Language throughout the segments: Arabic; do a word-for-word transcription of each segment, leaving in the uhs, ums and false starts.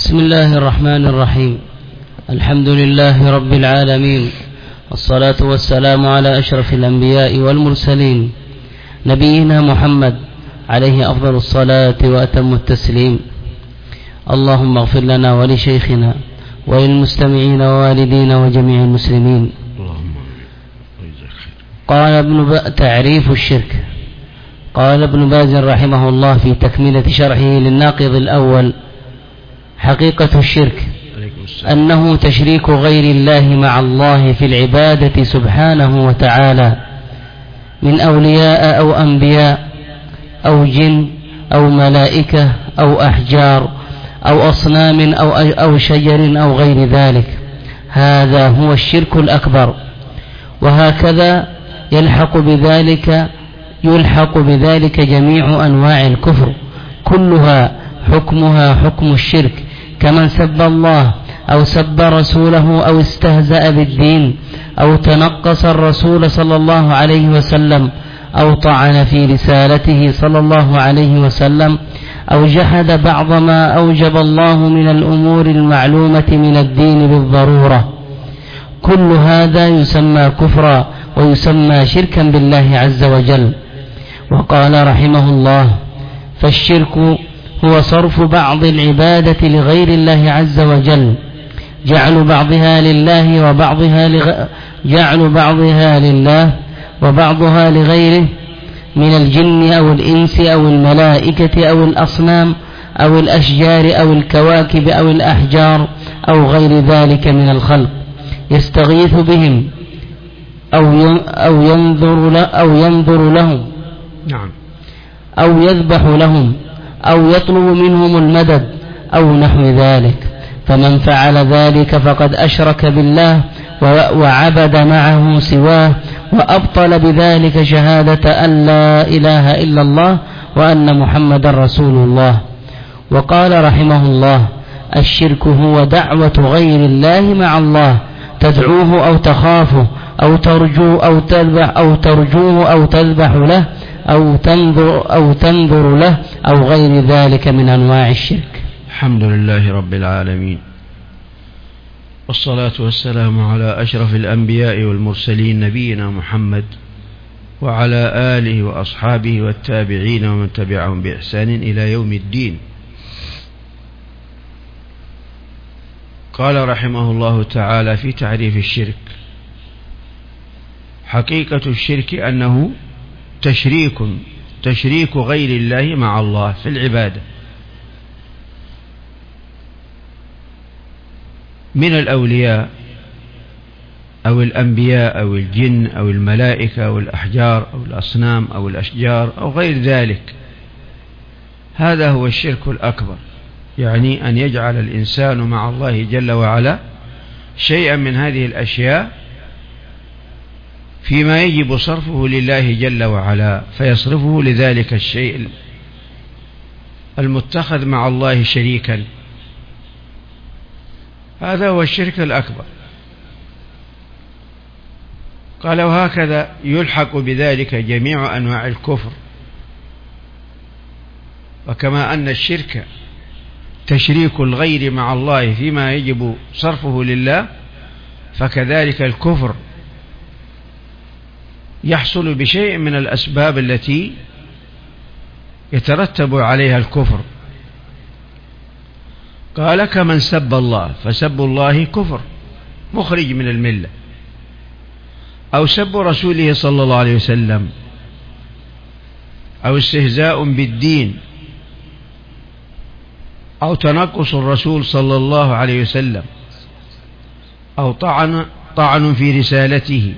بسم الله الرحمن الرحيم. الحمد لله رب العالمين، والصلاة والسلام على أشرف الأنبياء والمرسلين نبينا محمد عليه أفضل الصلاة وأتم التسليم. اللهم اغفر لنا ولشيخنا وللمستمعين ووالدينا وجميع المسلمين. قال ابن ب... تعريف الشرك. قال ابن باز رحمه الله في تكملة شرحه للناقض الأول: حقيقة الشرك أنه تشريك غير الله مع الله في العبادة سبحانه وتعالى من أولياء أو أنبياء أو جن أو ملائكة أو أحجار أو أصنام أو, أو شجر أو غير ذلك. هذا هو الشرك الأكبر. وهكذا يلحق بذلك يلحق بذلك جميع أنواع الكفر، كلها حكمها حكم الشرك، كمن سب الله أو سب رسوله أو استهزأ بالدين أو تنقص الرسول صلى الله عليه وسلم أو طعن في رسالته صلى الله عليه وسلم أو جحد بعض ما أوجب الله من الأمور المعلومة من الدين بالضرورة. كل هذا يسمى كفرا ويسمى شركا بالله عز وجل. وقال رحمه الله: فالشرك هو صرف بعض العبادة لغير الله عز وجل، جعل بعضها لله وبعضها لغ... جعل بعضها لله وبعضها لغيره من الجن أو الإنس أو الملائكة أو الأصنام أو الأشجار أو الكواكب أو الأحجار أو غير ذلك من الخلق، يستغيث بهم أو أو ينظر له أو ينظر لهم نعم أو يذبح لهم أو يطلب منهم المدد أو نحو ذلك. فمن فعل ذلك فقد أشرك بالله وعبد معه سواه، وأبطل بذلك شهادة أن لا إله إلا الله وأن محمد رسول الله. وقال رحمه الله: الشرك هو دعوة غير الله مع الله، تدعوه أو تخافه أو ترجو أو تذبح أو ترجوه أو تذبح له أو تنظر أو تنظر له أو غير ذلك من أنواع الشرك. الحمد لله رب العالمين، والصلاة والسلام على أشرف الأنبياء والمرسلين نبينا محمد وعلى آله وأصحابه والتابعين ومن تبعهم بإحسان إلى يوم الدين. قال رحمه الله تعالى في تعريف الشرك: حقيقة الشرك أنه تشريك تشريك غير الله مع الله في العبادة من الأولياء أو الأنبياء أو الجن أو الملائكة أو الأحجار أو الأصنام أو الأشجار أو غير ذلك. هذا هو الشرك الأكبر، يعني أن يجعل الإنسان مع الله جل وعلا شيئا من هذه الأشياء فيما يجب صرفه لله جل وعلا، فيصرفه لذلك الشيء المتخذ مع الله شريكا. هذا هو الشرك الأكبر. قال: وهكذا يلحق بذلك جميع أنواع الكفر. وكما أن الشرك تشريك الغير مع الله فيما يجب صرفه لله، فكذلك الكفر يحصل بشيء من الأسباب التي يترتب عليها الكفر. قال: كمن سب الله، فسب الله كفر مخرج من الملة، أو سب رسوله صلى الله عليه وسلم، أو استهزاء بالدين، أو تنقص الرسول صلى الله عليه وسلم، أو طعن طعن في رسالته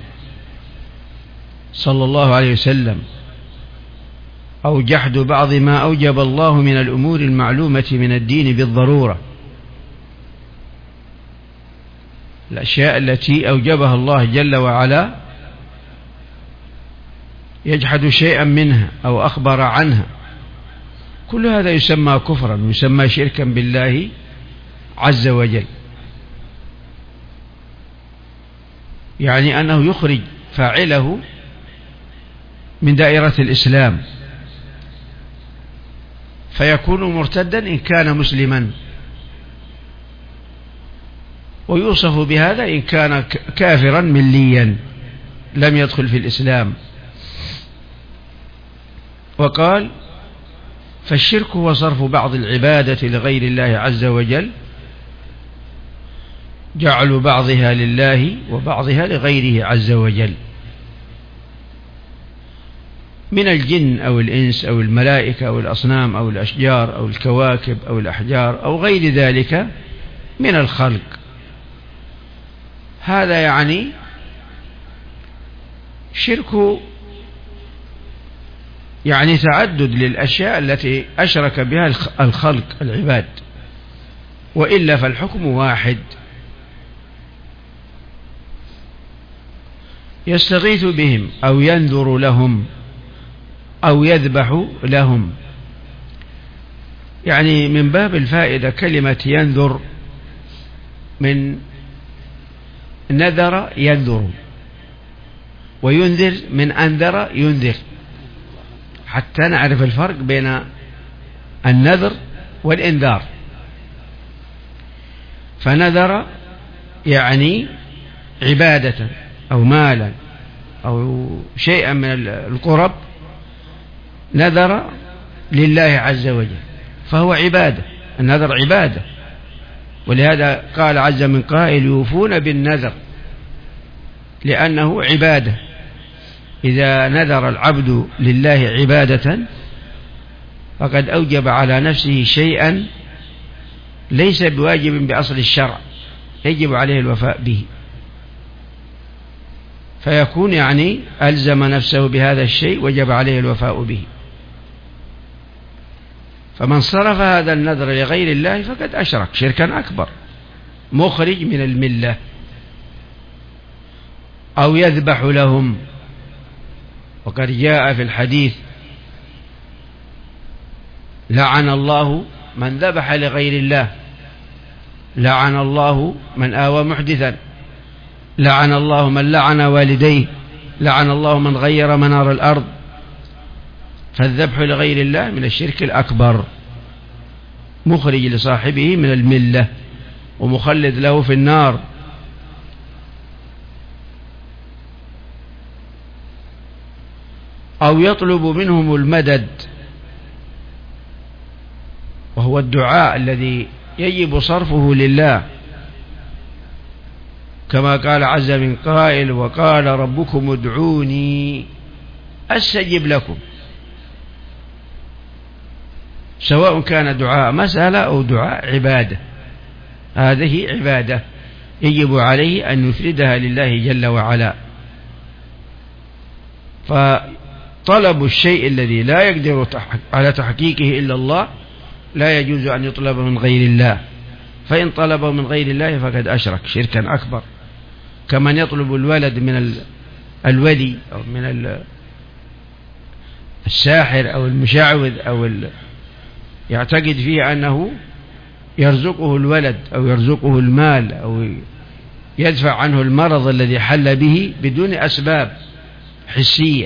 صلى الله عليه وسلم، أو جحد بعض ما أوجب الله من الأمور المعلومة من الدين بالضرورة، الأشياء التي أوجبها الله جل وعلا يجحد شيئا منها أو أخبر عنها. كل هذا يسمى كفرا، يسمى شركا بالله عز وجل، يعني أنه يخرج فاعله من دائرة الإسلام، فيكون مرتدا إن كان مسلما، ويوصف بهذا إن كان كافرا مليا لم يدخل في الإسلام. وقال: فالشرك هو صرف بعض العبادة لغير الله عز وجل، جعل بعضها لله وبعضها لغيره عز وجل، من الجن أو الإنس أو الملائكة أو الأصنام أو الأشجار أو الكواكب أو الأحجار أو غير ذلك من الخلق. هذا يعني شرك يعني تعدد للأشياء التي أشرك بها الخلق العباد، وإلا فالحكم واحد. يستغيث بهم أو ينذر لهم أو يذبح لهم. يعني من باب الفائدة كلمة ينذر من نذر ينذر، وينذر من أنذر ينذر، حتى نعرف الفرق بين النذر والإنذار. فنذر يعني عبادة أو مالا أو شيئا من القرب، نذر لله عز وجل، فهو عبادة. النذر عبادة، ولهذا قال عز من قائل: يوفون بالنذر، لأنه عبادة. إذا نذر العبد لله عبادة فقد أوجب على نفسه شيئا ليس بواجب بأصل الشرع، يجب عليه الوفاء به، فيكون يعني ألزم نفسه بهذا الشيء وجب عليه الوفاء به. فمن صرف هذا النذر لغير الله فقد أشرك شركا أكبر مخرج من الملة. أو يذبح لهم، وقد جاء في الحديث: لعن الله من ذبح لغير الله، لعن الله من آوى محدثا، لعن الله من لعن والديه، لعن الله من غير منار الأرض. فالذبح لغير الله من الشرك الأكبر مخرج لصاحبه من الملة ومخلد له في النار. أو يطلب منهم المدد، وهو الدعاء الذي يجب صرفه لله، كما قال عز من قائل: وقال ربكم ادعوني أستجب لكم. سواء كان دعاء مسألة أو دعاء عبادة، هذه عبادة يجب عليه أن يفردها لله جل وعلا. فطلب الشيء الذي لا يقدر على تحقيقه إلا الله لا يجوز أن يطلب من غير الله، فإن طلبه من غير الله فقد أشرك شركا أكبر، كمن يطلب الولد من الولي أو من الساحر أو المشعوذ، أو يعتقد فيه أنه يرزقه الولد أو يرزقه المال أو يدفع عنه المرض الذي حل به بدون أسباب حسية.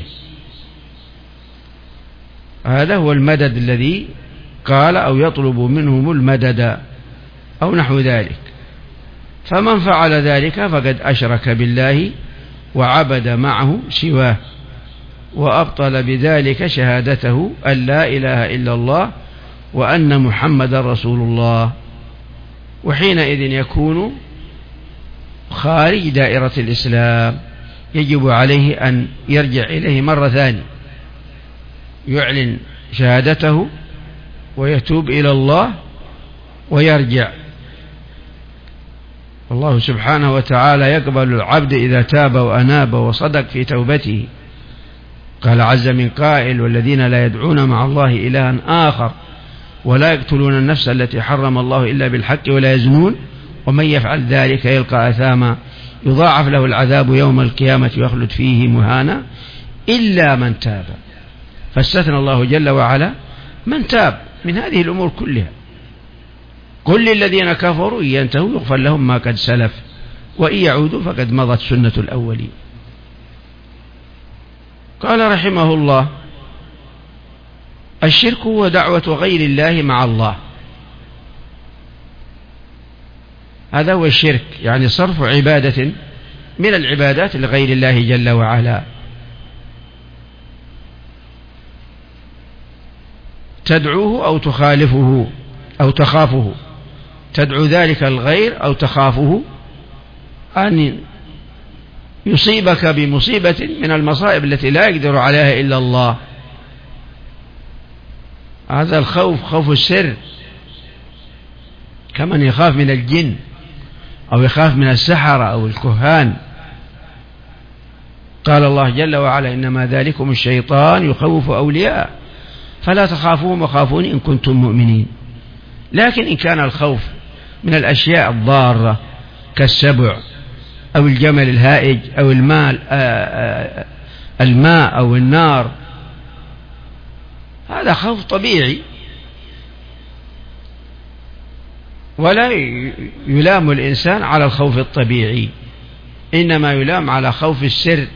هذا هو المدد الذي قال: أو يطلب منهم المدد أو نحو ذلك. فمن فعل ذلك فقد أشرك بالله وعبد معه سواه، وأبطل بذلك شهادته أن لا إله إلا الله وأن محمد رسول الله، وحينئذ يكون خارج دائرة الإسلام. يجب عليه أن يرجع إليه مرة ثانية، يعلن شهادته ويتوب إلى الله ويرجع. الله سبحانه وتعالى يقبل العبد إذا تاب وأناب وصدق في توبته. قال عز من قائل: والذين لا يدعون مع الله إلها آخر ولا يقتلون النفس التي حرم الله إلا بالحق ولا يزنون ومن يفعل ذلك يلقى أثاما يضاعف له العذاب يوم القيامة ويخلد فيه مهانا إلا من تاب. فاستثنى الله جل وعلا من تاب من هذه الأمور كلها. قل للذين كفروا إن ينتهوا يغفر لهم ما قد سلف وإن يعودوا فقد مضت سنة الأولين. قال رحمه الله: الشرك هو دعوة غير الله مع الله. هذا هو الشرك، يعني صرف عبادة من العبادات لغير الله جل وعلا، تدعوه أو تخالفه أو تخافه، تدعو ذلك الغير أو تخافه أن يصيبك بمصيبة من المصائب التي لا يقدر عليها إلا الله. هذا الخوف خوف السر، كمن يخاف من الجن أو يخاف من السحرة أو الكهان. قال الله جل وعلا: إنما ذلكم الشيطان يخوف أولياء فلا تخافوهم وخافون إن كنتم مؤمنين. لكن إن كان الخوف من الأشياء الضارة كالسبع أو الجمل الهائج أو المال الماء أو النار، هذا خوف طبيعي ولا يلام الإنسان على الخوف الطبيعي، إنما يلام على خوف السر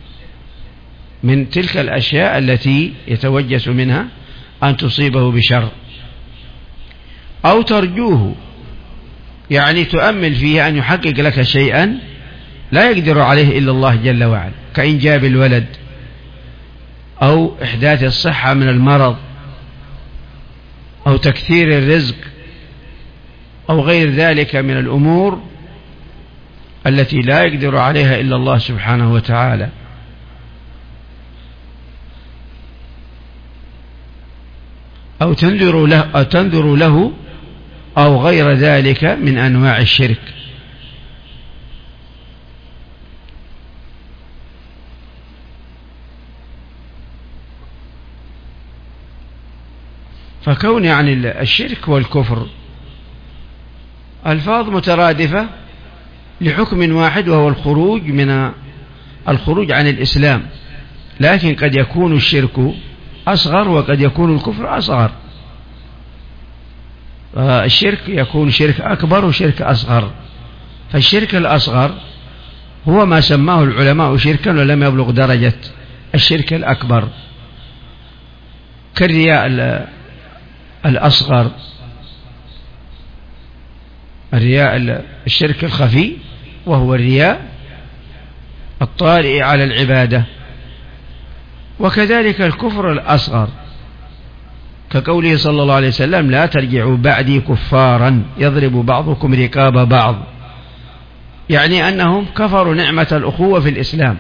من تلك الأشياء التي يتوجس منها أن تصيبه بشر، أو ترجوه، يعني تؤمل فيه أن يحقق لك شيئا لا يقدر عليه إلا الله جل وعلا، كإنجاب الولد أو إحداث الصحة من المرض أو تكثير الرزق أو غير ذلك من الأمور التي لا يقدر عليها إلا الله سبحانه وتعالى. أو تنذر له أو تنذر له أو غير ذلك من أنواع الشرك. فكون يعني الشرك والكفر ألفاظ مترادفة لحكم واحد، وهو الخروج من الخروج عن الإسلام، لكن قد يكون الشرك أصغر وقد يكون الكفر أصغر. الشرك يكون شرك أكبر وشرك أصغر، فالشرك الأصغر هو ما سماه العلماء شركا ولم يبلغ درجة الشرك الأكبر، كالرياء الأصغر، الرياء الشرك الخفي وهو الرياء الطارئ على العبادة، وكذلك الكفر الأصغر كقوله صلى الله عليه وسلم: لا ترجعوا بعدي كفارا يضرب بعضكم رقاب بعض، يعني أنهم كفروا نعمة الأخوة في الإسلام.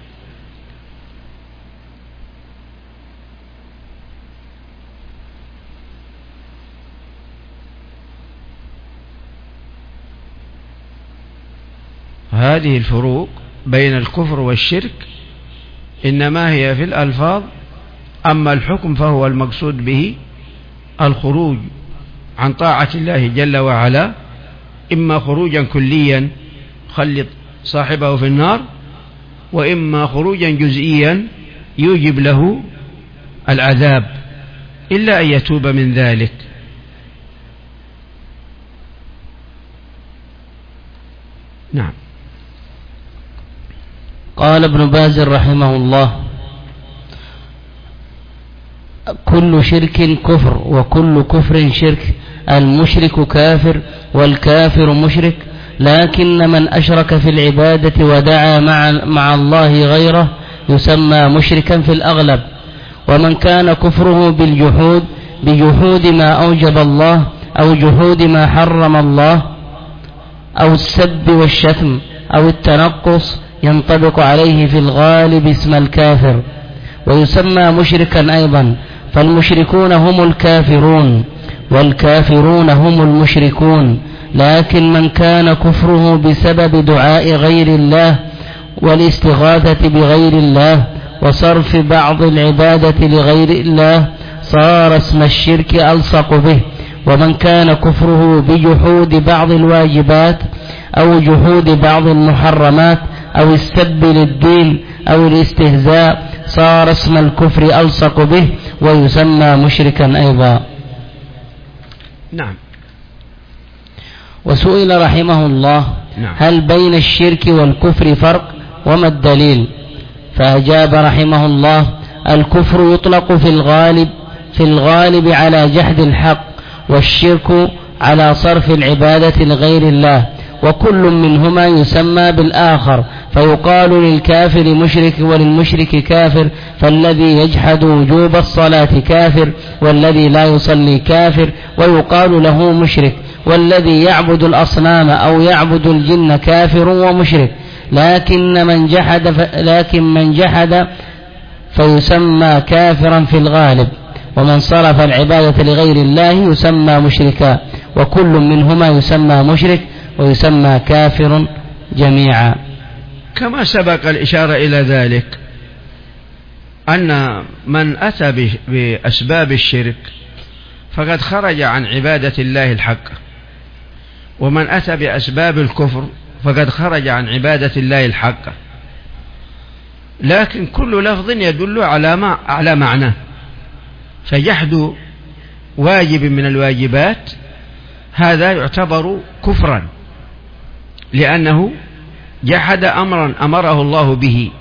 هذه الفروق بين الكفر والشرك إنما هي في الألفاظ، أما الحكم فهو المقصود به الخروج عن طاعة الله جل وعلا، إما خروجا كليا خلط صاحبه في النار، وإما خروجا جزئيا يوجب له العذاب إلا أن يتوب من ذلك. نعم. قال ابن باز رحمه الله: كل شرك كفر وكل كفر شرك، المشرك كافر والكافر مشرك، لكن من أشرك في العبادة ودعا مع, مع الله غيره يسمى مشركا في الأغلب. ومن كان كفره بالجحود بجحود ما أوجب الله أو جحود ما حرم الله أو السب والشتم أو التنقص ينطبق عليه في الغالب اسم الكافر، ويسمى مشركا أيضا، فالمشركون هم الكافرون والكافرون هم المشركون. لكن من كان كفره بسبب دعاء غير الله والاستغاثة بغير الله وصرف بعض العبادة لغير الله صار اسم الشرك ألصق به. ومن كان كفره بجحود بعض الواجبات أو جحود بعض المحرمات أو السب للدين أو الاستهزاء صار اسم الكفر ألصق به ويسمى مشركا أيضا. نعم. وسئل رحمه الله: نعم. هل بين الشرك والكفر فرق وما الدليل؟ فأجاب رحمه الله: الكفر يطلق في الغالب في الغالب على جحد الحق، والشرك على صرف العبادة لغير الله، وكل منهما يسمى بالآخر، فيقال للكافر مشرك وللمشرك كافر، فالذي يجحد وجوب الصلاة كافر، والذي لا يصلي كافر، ويقال له مشرك، والذي يعبد الأصنام أو يعبد الجن كافر ومشرك، لكن من جحد ف... لكن من جحد فيسمى كافرا في الغالب، ومن صرف العبادة لغير الله يسمى مشركا، وكل منهما يسمى مشرك ويسمى كافر جميعا. كما سبق الإشارة إلى ذلك أن من أتى بأسباب الشرك فقد خرج عن عبادة الله الحق، ومن أتى بأسباب الكفر فقد خرج عن عبادة الله الحق، لكن كل لفظ يدل على ما على معناه، فجحد واجب من الواجبات هذا يعتبر كفرا، لأنه جحد أمرا أمره الله به،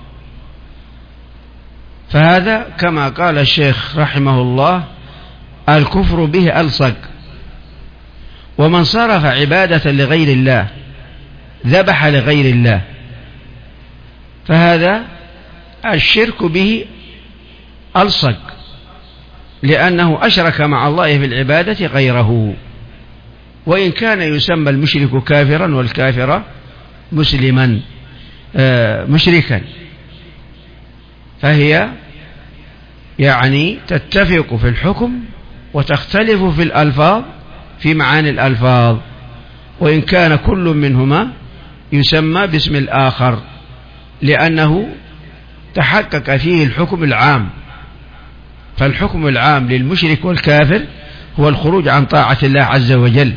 فهذا كما قال الشيخ رحمه الله الكفر به ألصق. ومن صرف عبادة لغير الله ذبح لغير الله فهذا الشرك به ألصق، لأنه أشرك مع الله في العبادة غيره، وإن كان يسمى المشرك كافرا والكافر مسلما مشركا، فهي يعني تتفق في الحكم وتختلف في الألفاظ في معاني الألفاظ، وإن كان كل منهما يسمى باسم الآخر، لأنه تحقق فيه الحكم العام. فالحكم العام للمشرك والكافر هو الخروج عن طاعة الله عز وجل،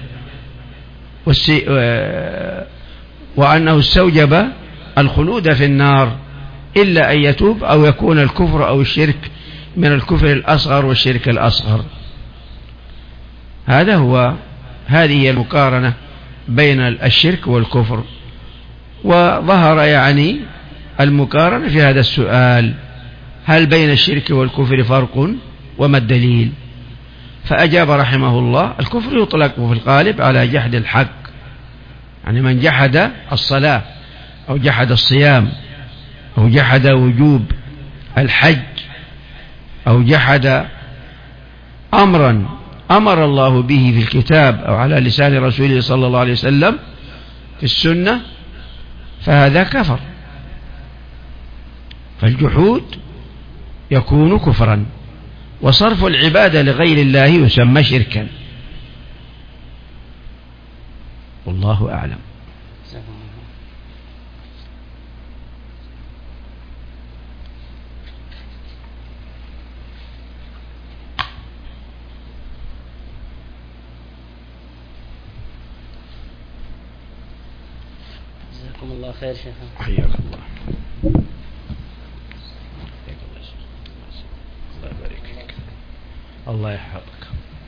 وأنه استوجب الخلود في النار إلا أن يتوب أو يكون الكفر أو الشرك من الكفر الأصغر والشرك الأصغر. هذا هو هذه هي المقارنة بين الشرك والكفر، وظهر يعني المقارنة في هذا السؤال: هل بين الشرك والكفر فرق وما الدليل؟ فأجاب رحمه الله: الكفر يطلق في الغالب على جحد الحق، يعني من جحد الصلاة أو جحد الصيام أو جحد وجوب الحج أو جحد أمرا أمر الله به في الكتاب أو على لسان رسوله صلى الله عليه وسلم في السنة، فهذا كفر. فالجحود يكون كفرا، وصرف العبادة لغير الله يسمى شركا. والله أعلم. جزاكم الله خير شيخ. حياك الله. الله يبارك فيك. الله يحفظك.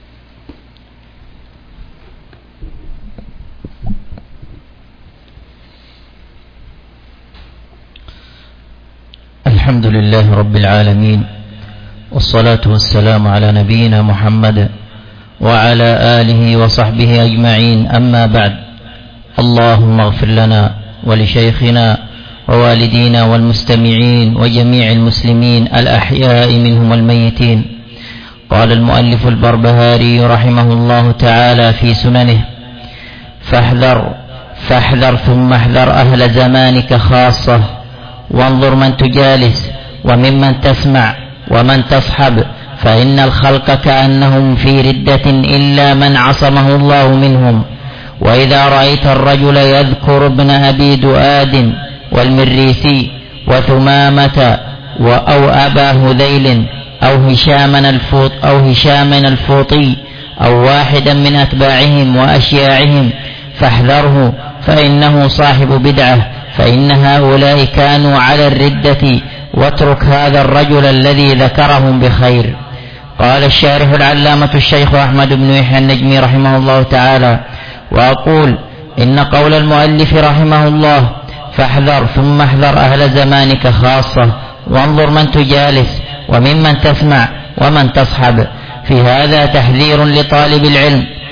الحمد لله رب العالمين، والصلاة والسلام على نبينا محمد وعلى آله وصحبه أجمعين، أما بعد. اللهم اغفر لنا ولشيخنا ووالدينا والمستمعين وجميع المسلمين الأحياء منهم والميتين. قال المؤلف البربهاري رحمه الله تعالى في سننه: فاحذر فاحذر ثم احذر أهل زمانك خاصة، وانظر من تجالس وممن تسمع ومن تصحب، فإن الخلق كأنهم في ردة إلا من عصمه الله منهم. وإذا رأيت الرجل يذكر ابن أبي دؤاد والمريسي وثمامة أو أبا هذيل أو هشاما الفوط أو هشاما الفوطي أو واحدا من أتباعهم وأشياعهم فاحذره، فإنه صاحب بدعة، فإن هؤلاء كانوا على الردة، واترك هذا الرجل الذي ذكرهم بخير. قال الشارح العلامة الشيخ أحمد بن يحيى النجمي رحمه الله تعالى: وأقول إن قول المؤلف رحمه الله فاحذر ثم احذر أهل زمانك خاصة، وانظر من تجالس وممن تسمع ومن تصحب، في هذا تحذير لطالب العلم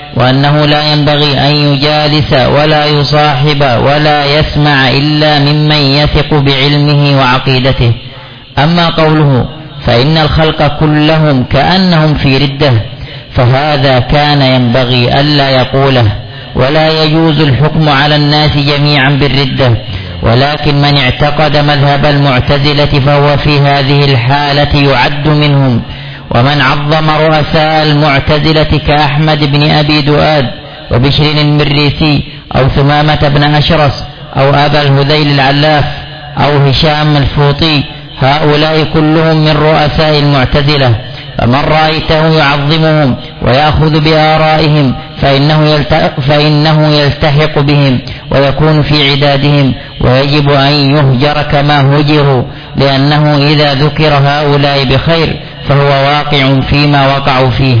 وأنه لا ينبغي أن يجالس ولا يصاحب ولا يسمع إلا ممن يثق بعلمه وعقيدته. أما قوله فإن الخلق كلهم كأنهم في ردة فهذا كان ينبغي ألا يقوله، ولا يجوز الحكم على الناس جميعا بالردة، ولكن من اعتقد مذهب المعتزلة فهو في هذه الحالة يعد منهم. ومن عظم رؤساء المعتزلة كأحمد بن أبي دؤاد وبشر المريسي أو ثمامة بن أشرس أو أبا الهذيل العلاف أو هشام الفوطي، هؤلاء كلهم من رؤساء المعتزلة، فمن رأيته يعظمهم ويأخذ بآرائهم فإنه, فإنه يلتحق بهم ويكون في عدادهم، ويجب أن يهجر كما هجروا، لأنه إذا ذكر هؤلاء بخير فهو واقع فيما وقعوا فيه.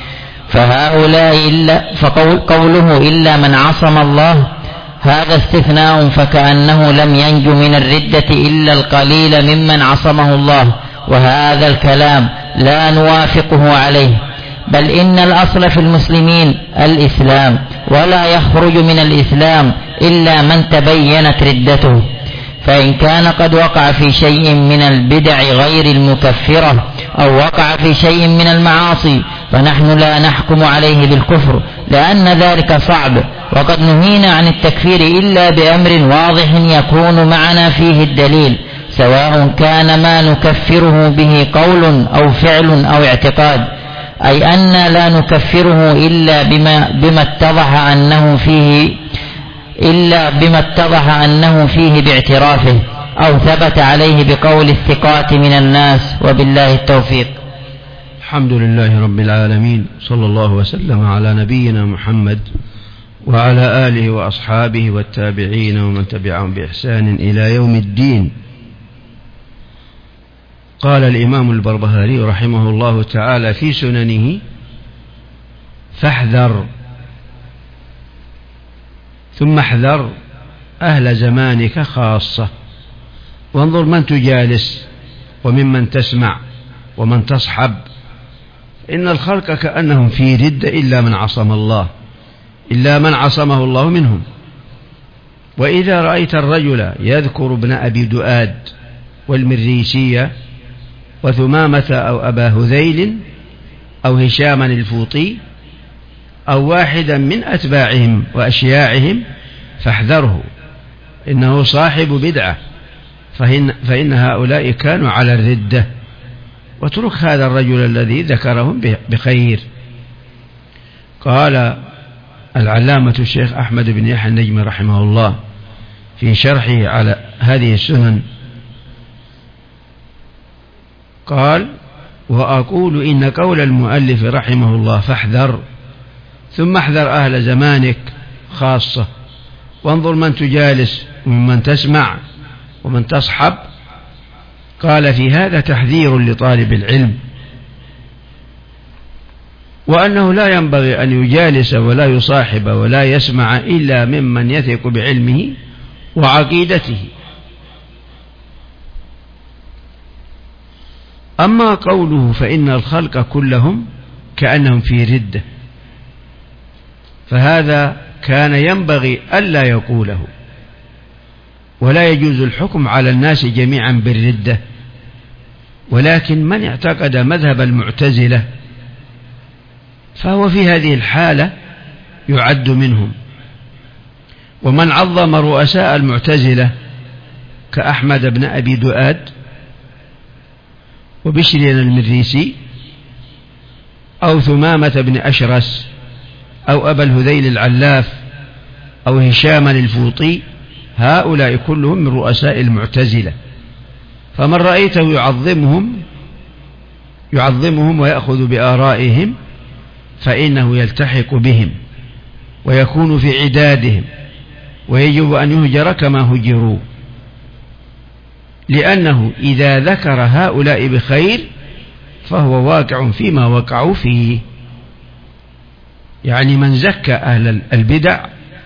فهؤلاء إلا فقوله إلا من عصم الله هذا استثناء، فكأنه لم ينج من الردة إلا القليل ممن عصمه الله، وهذا الكلام لا نوافقه عليه، بل إن الأصل في المسلمين الإسلام، ولا يخرج من الإسلام إلا من تبينت ردته. فإن كان قد وقع في شيء من البدع غير المكفرة أو وقع في شيء من المعاصي فنحن لا نحكم عليه بالكفر، لأن ذلك صعب، وقد نهينا عن التكفير إلا بأمر واضح يكون معنا فيه الدليل، سواء كان ما نكفره به قول أو فعل أو اعتقاد، أي أن لا نكفره إلا بما, بما اتضح أنه فيه إلا بما اتضح أنه فيه باعترافه أو ثبت عليه بقول الثقات من الناس، وبالله التوفيق. الحمد لله رب العالمين، صلى الله وسلم على نبينا محمد وعلى آله وأصحابه والتابعين ومن تبعهم بإحسان إلى يوم الدين. قال الإمام البربهاري رحمه الله تعالى في سننه: فاحذر ثم احذر أهل زمانك خاصة، وانظر من تجالس وممن تسمع ومن تصحب، إن الخلق كأنهم في ردة إلا من عصم الله إلا من عصمه الله منهم. وإذا رأيت الرجل يذكر ابن أبي دؤاد والمريسية وثمامة أو أبا هذيل أو هشاما الفوطي أو واحدا من أتباعهم وأشياعهم فاحذره، إنه صاحب بدعة، فإن, فإن هؤلاء كانوا على الردة، واترك هذا الرجل الذي ذكرهم بخير. قال العلامة الشيخ أحمد بن يحيى النجمي رحمه الله في شرحه على هذه السنن، قال: وأقول إن قول المؤلف رحمه الله فاحذر ثم احذر أهل زمانك خاصة، وانظر من تجالس ومن تسمع ومن تصحب، قال في هذا تحذير لطالب العلم، وأنه لا ينبغي أن يجالس ولا يصاحب ولا يسمع إلا ممن يثق بعلمه وعقيدته. أما قوله فإن الخلق كلهم كأنهم في ردة فهذا كان ينبغي ألا يقوله، ولا يجوز الحكم على الناس جميعا بالردة، ولكن من اعتقد مذهب المعتزلة فهو في هذه الحالة يعد منهم. ومن عظم رؤساء المعتزلة كأحمد بن أبي دؤاد وبشر المريسي أو ثمامة بن أشرس أو أبا الهذيل العلاف أو هشام الفوطي، هؤلاء كلهم من رؤساء المعتزلة، فمن رأيته يعظمهم يعظمهم ويأخذ بآرائهم فإنه يلتحق بهم ويكون في عدادهم، ويجب أن يهجر كما هجروا، لأنه إذا ذكر هؤلاء بخير فهو واقع فيما وقعوا فيه. يعني من زكى أهل البدع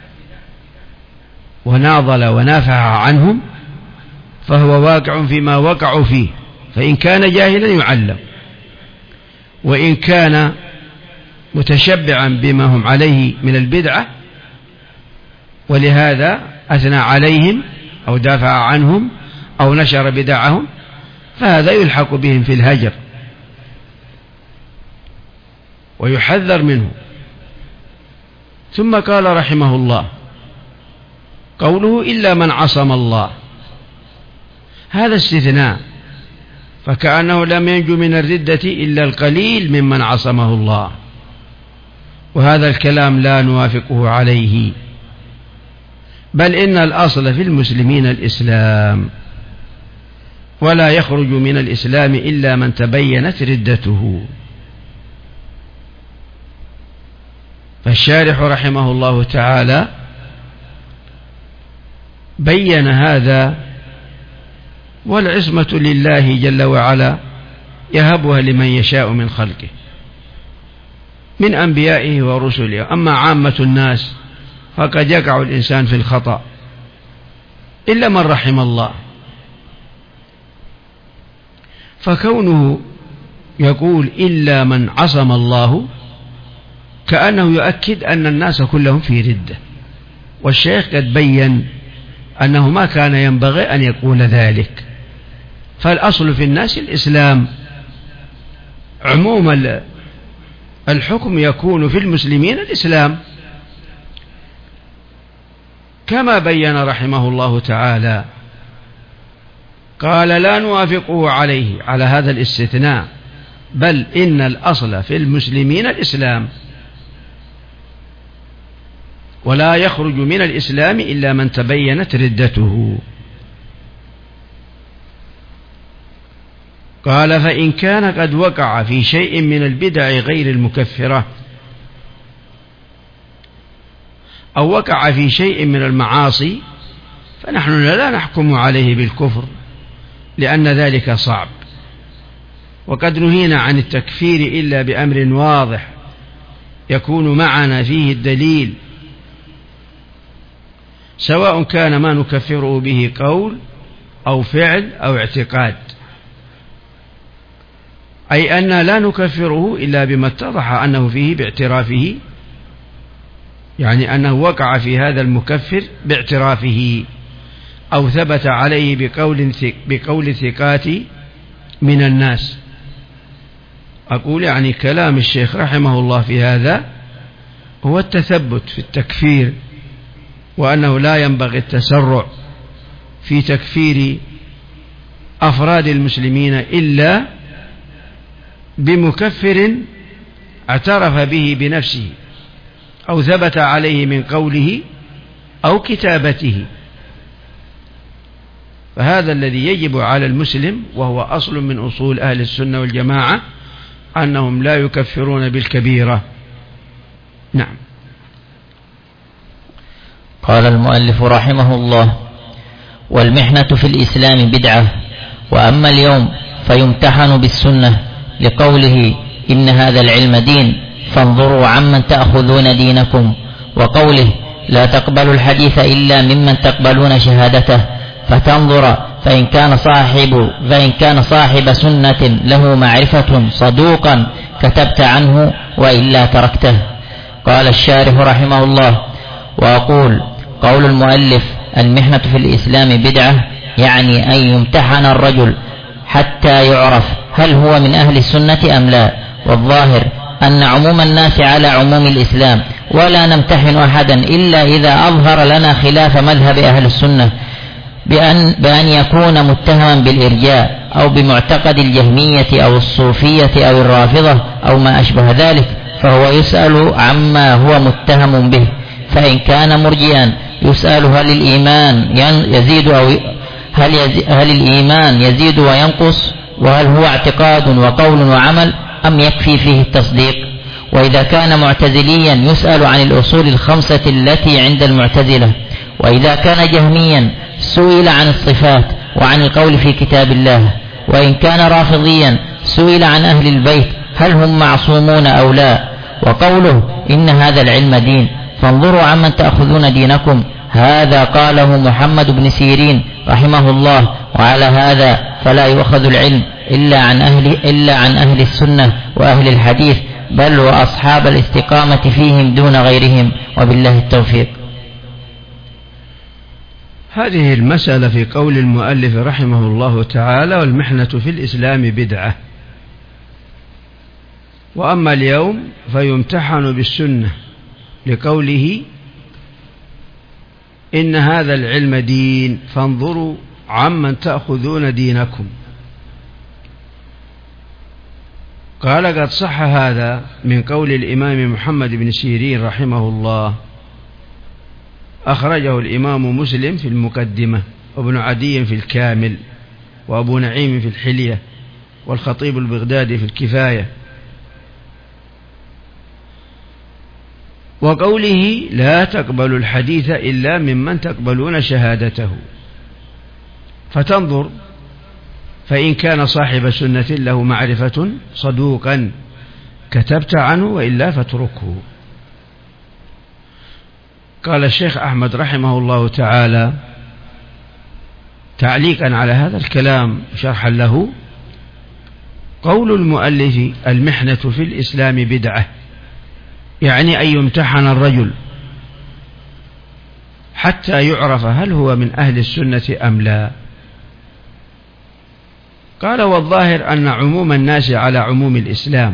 وناضل ونافع عنهم فهو واقع فيما وقعوا فيه، فإن كان جاهلا يعلم، وإن كان متشبعا بما هم عليه من البدعة، ولهذا أثنى عليهم أو دافع عنهم أو نشر بدعهم، فهذا يلحق بهم في الهجر ويحذر منه. ثم قال رحمه الله قوله إلا من عصم الله، هذا استثناء، فكأنه لم ينجو من الردة إلا القليل ممن عصمه الله، وهذا الكلام لا نوافقه عليه، بل إن الأصل في المسلمين الإسلام، ولا يخرج من الإسلام إلا من تبينت ردته. فالشارح رحمه الله تعالى بين هذا، والعصمة لله جل وعلا يهبها لمن يشاء من خلقه من أنبيائه ورسله، أما عامة الناس فقد يقع الإنسان في الخطأ إلا من رحم الله. فكونه يقول إلا من عصم الله كأنه يؤكد أن الناس كلهم في ردة، والشيخ قد بين أنه ما كان ينبغي أن يقول ذلك، فالأصل في الناس الإسلام. عموم الحكم يكون في المسلمين الإسلام، كما بين رحمه الله تعالى، قال لا نوافقه عليه على هذا الاستثناء، بل إن الأصل في المسلمين الإسلام، ولا يخرج من الإسلام إلا من تبينت ردته. قال فإن كان قد وقع في شيء من البدع غير المكفرة، أو وقع في شيء من المعاصي، فنحن لا نحكم عليه بالكفر، لأن ذلك صعب، وقد نهينا عن التكفير إلا بأمر واضح يكون معنا فيه الدليل، سواء كان ما نكفره به قول أو فعل أو اعتقاد، أي أن لا نكفره إلا بما اتضح أنه فيه باعترافه، يعني أنه وقع في هذا المكفر باعترافه، أو ثبت عليه بقول بقول ثقات من الناس. أقول يعني كلام الشيخ رحمه الله في هذا هو التثبت في التكفير، وأنه لا ينبغي التسرع في تكفير أفراد المسلمين إلا بمكفر اعترف به بنفسه أو ثبت عليه من قوله أو كتابته. فهذا الذي يجب على المسلم، وهو أصل من أصول أهل السنة والجماعة، أنهم لا يكفرون بالكبيرة. نعم. قال المؤلف رحمه الله: والمحنة في الإسلام بدعة، وأما اليوم فيمتحن بالسنة، لقوله إن هذا العلم دين فانظروا عمن تأخذون دينكم، وقوله لا تقبلوا الحديث إلا ممن تقبلون شهادته، فتنظر فإن كان صاحب فإن كان صاحب سنة له معرفة صدوقا كتبت عنه، وإلا تركته. قال الشارح رحمه الله: وأقول قول المؤلف المحنة في الإسلام بدعة، يعني أن يمتحن الرجل حتى يعرف هل هو من أهل السنة أم لا، والظاهر أن عموم الناس على عموم الإسلام، ولا نمتحن أحدا إلا إذا أظهر لنا خلاف مذهب أهل السنة، بأن, بأن يكون متهما بالإرجاء أو بمعتقد الجهمية أو الصوفية أو الرافضة أو ما أشبه ذلك، فهو يسأل عما هو متهم به. فإن كان مرجئا يسأل هل الإيمان يزيد أو هل, يزي هل الإيمان يزيد وينقص، وهل هو اعتقاد وقول وعمل أم يكفي فيه التصديق. وإذا كان معتزليا يسأل عن الأصول الخمسة التي عند المعتزلة. وإذا كان جهميا سئل عن الصفات وعن القول في كتاب الله. وإن كان رافضيا سئل عن أهل البيت هل هم معصومون أو لا. وقوله إن هذا العلم دين فانظروا عمن تأخذون دينكم، هذا قاله محمد بن سيرين رحمه الله، وعلى هذا فلا يؤخذ العلم إلا عن أهل, إلا عن أهل السنة وأهل الحديث، بل وأصحاب الاستقامة فيهم دون غيرهم، وبالله التوفيق. هذه المسألة في قول المؤلف رحمه الله تعالى: والمحنة في الإسلام بدعة. وأما اليوم فيمتحن بالسنة، لقوله: إن هذا العلم دين فانظروا عمن تأخذون دينكم. قال: قد صح هذا من قول الإمام محمد بن سيرين رحمه الله، أخرجه الإمام مسلم في المقدمة، وابن عدي في الكامل، وأبو نعيم في الحلية، والخطيب البغدادي في الكفاية. وقوله: لا تقبل الحديث إلا ممن تقبلون شهادته. فتنظر، فإن كان صاحب سنة له معرفة صدوقا كتبت عنه، وإلا فاتركه. قال الشيخ أحمد رحمه الله تعالى تعليقا على هذا الكلام شرحا له: قول المؤلف: المحنة في الإسلام بدعة، يعني أن يمتحن الرجل حتى يعرف هل هو من أهل السنة أم لا. قال: والظاهر أن عموم الناس على عموم الإسلام،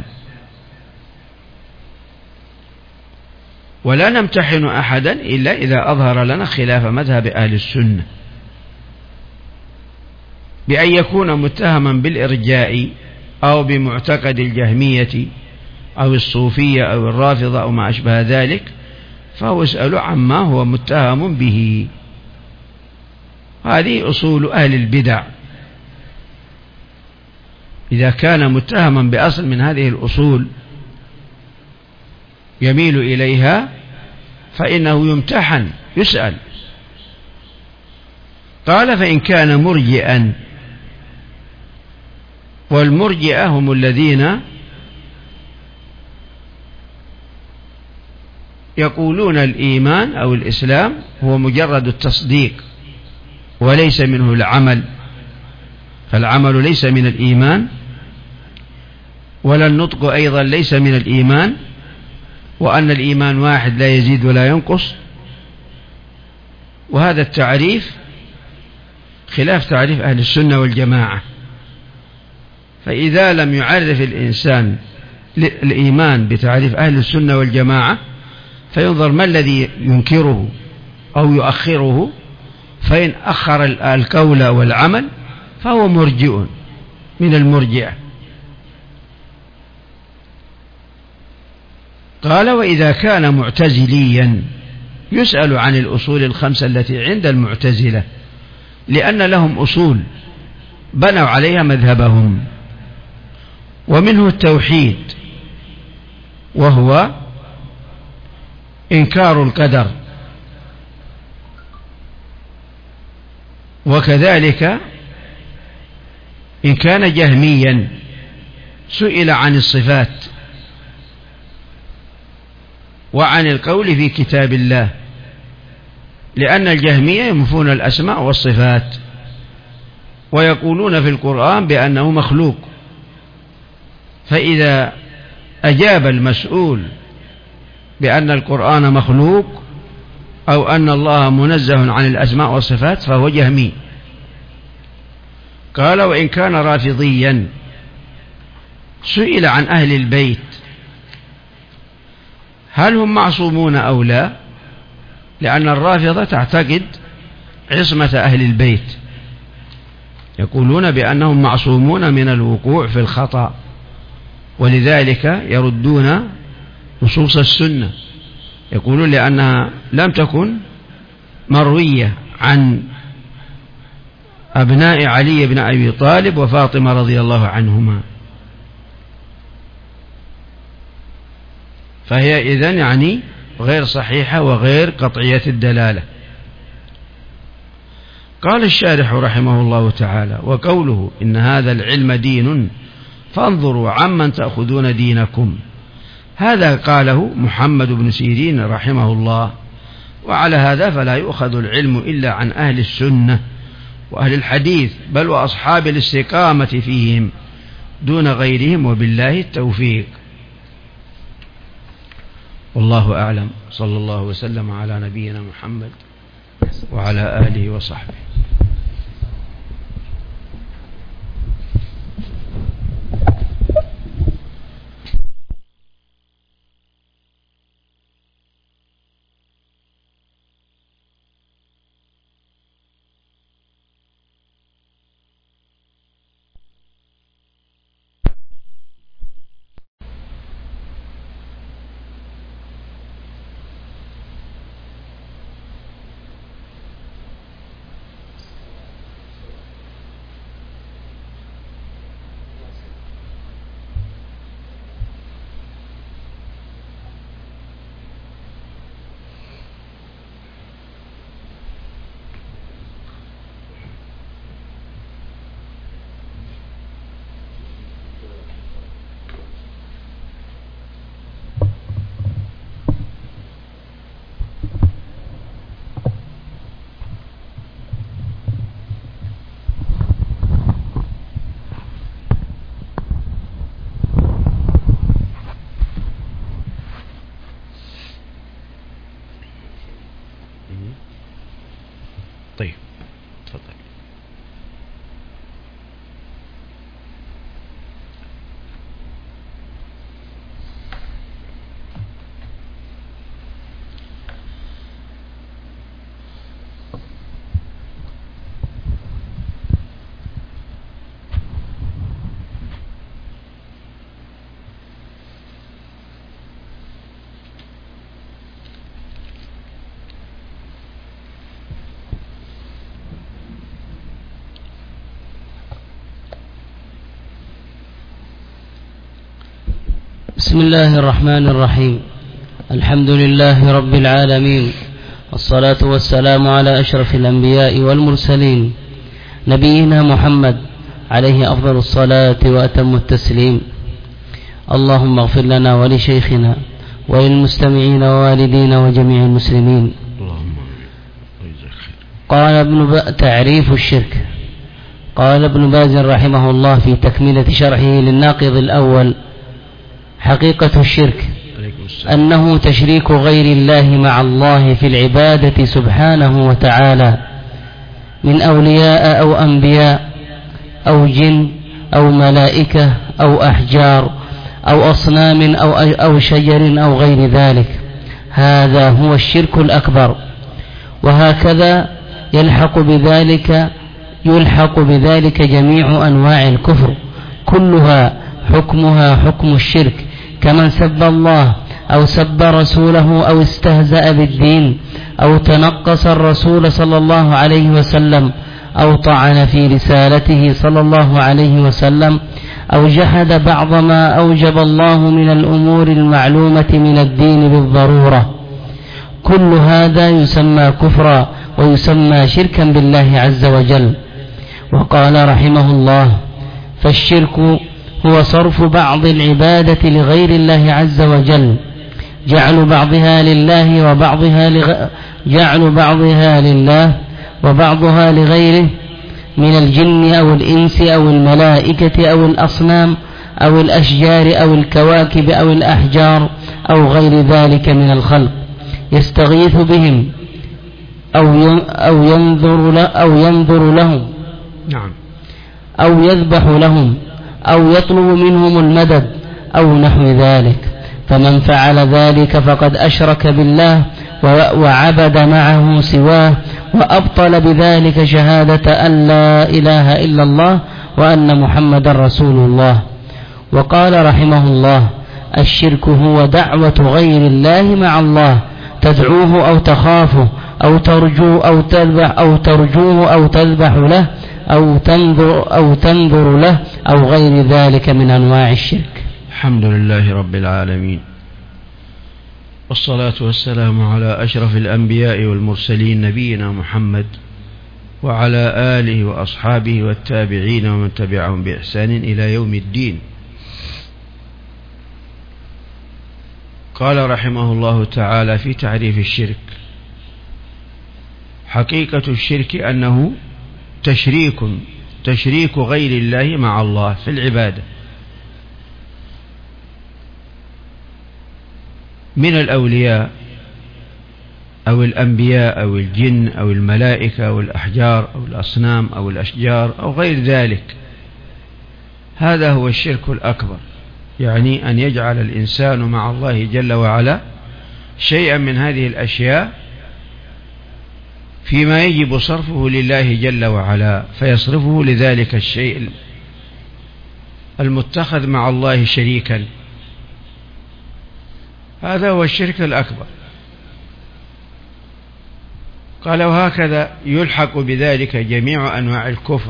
ولا نمتحن أحدا إلا إذا أظهر لنا خلاف مذهب أهل السنة، بأن يكون متهما بالإرجاء أو بمعتقد الجهمية أو الصوفية أو الرافضة أو ما أشبه ذلك، فهو يسأل عما هو متهم به. هذه أصول أهل البدع. إذا كان متهما بأصل من هذه الأصول يميل إليها، فإنه يمتحن يسأل. قال: فإن كان مرجئا، والمرجئة هم الذين يقولون الإيمان أو الإسلام هو مجرد التصديق وليس منه العمل، فالعمل ليس من الإيمان، ولا النطق أيضا ليس من الإيمان، وأن الإيمان واحد لا يزيد ولا ينقص. وهذا التعريف خلاف تعريف أهل السنة والجماعة. فإذا لم يعرف الإنسان الإيمان بتعريف أهل السنة والجماعة، فينظر ما الذي ينكره أو يؤخره، فإن أخر القول والعمل فهو مرجئ من المرجئة. قال: وإذا كان معتزليا يسأل عن الأصول الخمسة التي عند المعتزلة، لأن لهم أصول بنوا عليها مذهبهم، ومنه التوحيد، وهو إنكار القدر. وكذلك إن كان جهميا سئل عن الصفات وعن القول في كتاب الله، لأن الجهمية ينفون الأسماء والصفات، ويقولون في القرآن بأنه مخلوق. فإذا أجاب المسؤول بأن القرآن مخلوق أو أن الله منزه عن الأسماء والصفات فهو جهمي. قال: وإن كان رافضيا سئل عن أهل البيت هل هم معصومون أو لا، لأن الرافضة تعتقد عصمة أهل البيت، يقولون بأنهم معصومون من الوقوع في الخطأ، ولذلك يردون نصوص السنة، يقولون لأنها لم تكن مروية عن أبناء علي بن أبي طالب وفاطمة رضي الله عنهما، فهي إذن يعني غير صحيحة وغير قطعية الدلالة. قال الشارح رحمه الله تعالى: وقوله إن هذا العلم دين فانظروا عمن تأخذون دينكم، هذا قاله محمد بن سيرين رحمه الله، وعلى هذا فلا يؤخذ العلم إلا عن أهل السنة وأهل الحديث، بل وأصحاب الاستقامة فيهم دون غيرهم، وبالله التوفيق. والله أعلم. صلى الله وسلم على نبينا محمد وعلى آله وصحبه. طيب تفضل. بسم الله الرحمن الرحيم. الحمد لله رب العالمين، والصلاة والسلام على أشرف الأنبياء والمرسلين نبينا محمد عليه أفضل الصلاة وأتم التسليم. اللهم اغفر لنا ولشيخنا وللمستمعين ووالدينا وجميع المسلمين. قال ابن ب... تعريف الشرك. قال ابن باز رحمه الله في تكملة شرحه للناقض الأول: حقيقة الشرك أنه تشريك غير الله مع الله في العبادة سبحانه وتعالى من أولياء أو أنبياء أو جن أو ملائكة أو أحجار أو أصنام أو, أو شجر أو غير ذلك. هذا هو الشرك الأكبر. وهكذا يلحق بذلك يلحق بذلك جميع أنواع الكفر، كلها حكمها حكم الشرك، كمن سب الله أو سب رسوله أو استهزأ بالدين أو تنقص الرسول صلى الله عليه وسلم أو طعن في رسالته صلى الله عليه وسلم أو جحد بعض ما أوجب الله من الأمور المعلومة من الدين بالضرورة. كل هذا يسمى كفرا ويسمى شركا بالله عز وجل. وقال رحمه الله: فالشرك هو صرف بعض العبادة لغير الله عز وجل، جعل بعضها لله وبعضها لغ... جعل بعضها لله وبعضها لغيره من الجن أو الإنس أو الملائكة أو الأصنام أو الأشجار أو الكواكب أو الأحجار أو غير ذلك من الخلق، يستغيث بهم أو أو ينظر له أو ينظر لهم نعم أو يذبح لهم أو يطلب منهم المدد أو نحو ذلك. فمن فعل ذلك فقد أشرك بالله وعبد معه سواه، وأبطل بذلك شهادة أن لا إله إلا الله وأن محمد رسول الله. وقال رحمه الله: الشرك هو دعوة غير الله مع الله، تدعوه أو تخافه أو ترجو أو تذبح أو ترجوه أو تذبح له أو تنظر أو تنظر له أو غير ذلك من أنواع الشرك. الحمد لله رب العالمين، والصلاة والسلام على أشرف الأنبياء والمرسلين نبينا محمد وعلى آله وأصحابه والتابعين ومن تبعهم بإحسان إلى يوم الدين. قال رحمه الله تعالى في تعريف الشرك: حقيقة الشرك أنه تشريك تشريك غير الله مع الله في العبادة من الأولياء أو الأنبياء أو الجن أو الملائكة أو الأحجار أو الأصنام أو الأشجار أو غير ذلك. هذا هو الشرك الأكبر، يعني أن يجعل الإنسان مع الله جل وعلا شيئا من هذه الأشياء فيما يجب صرفه لله جل وعلا، فيصرفه لذلك الشيء المتخذ مع الله شريكا. هذا هو الشرك الأكبر. قال وهكذا يلحق بذلك جميع أنواع الكفر.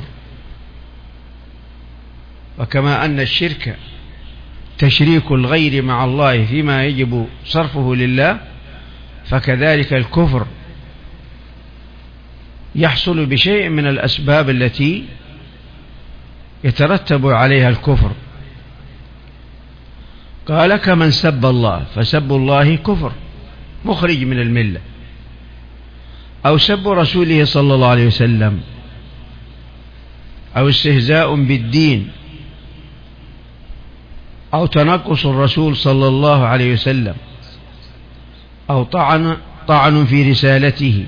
وكما أن الشرك تشريك الغير مع الله فيما يجب صرفه لله، فكذلك الكفر يحصل بشيء من الأسباب التي يترتب عليها الكفر. قال كمن سب الله، فسب الله كفر مخرج من الملة، أو سب رسوله صلى الله عليه وسلم، أو استهزاء بالدين، أو تنقص الرسول صلى الله عليه وسلم، أو طعن طعن في رسالته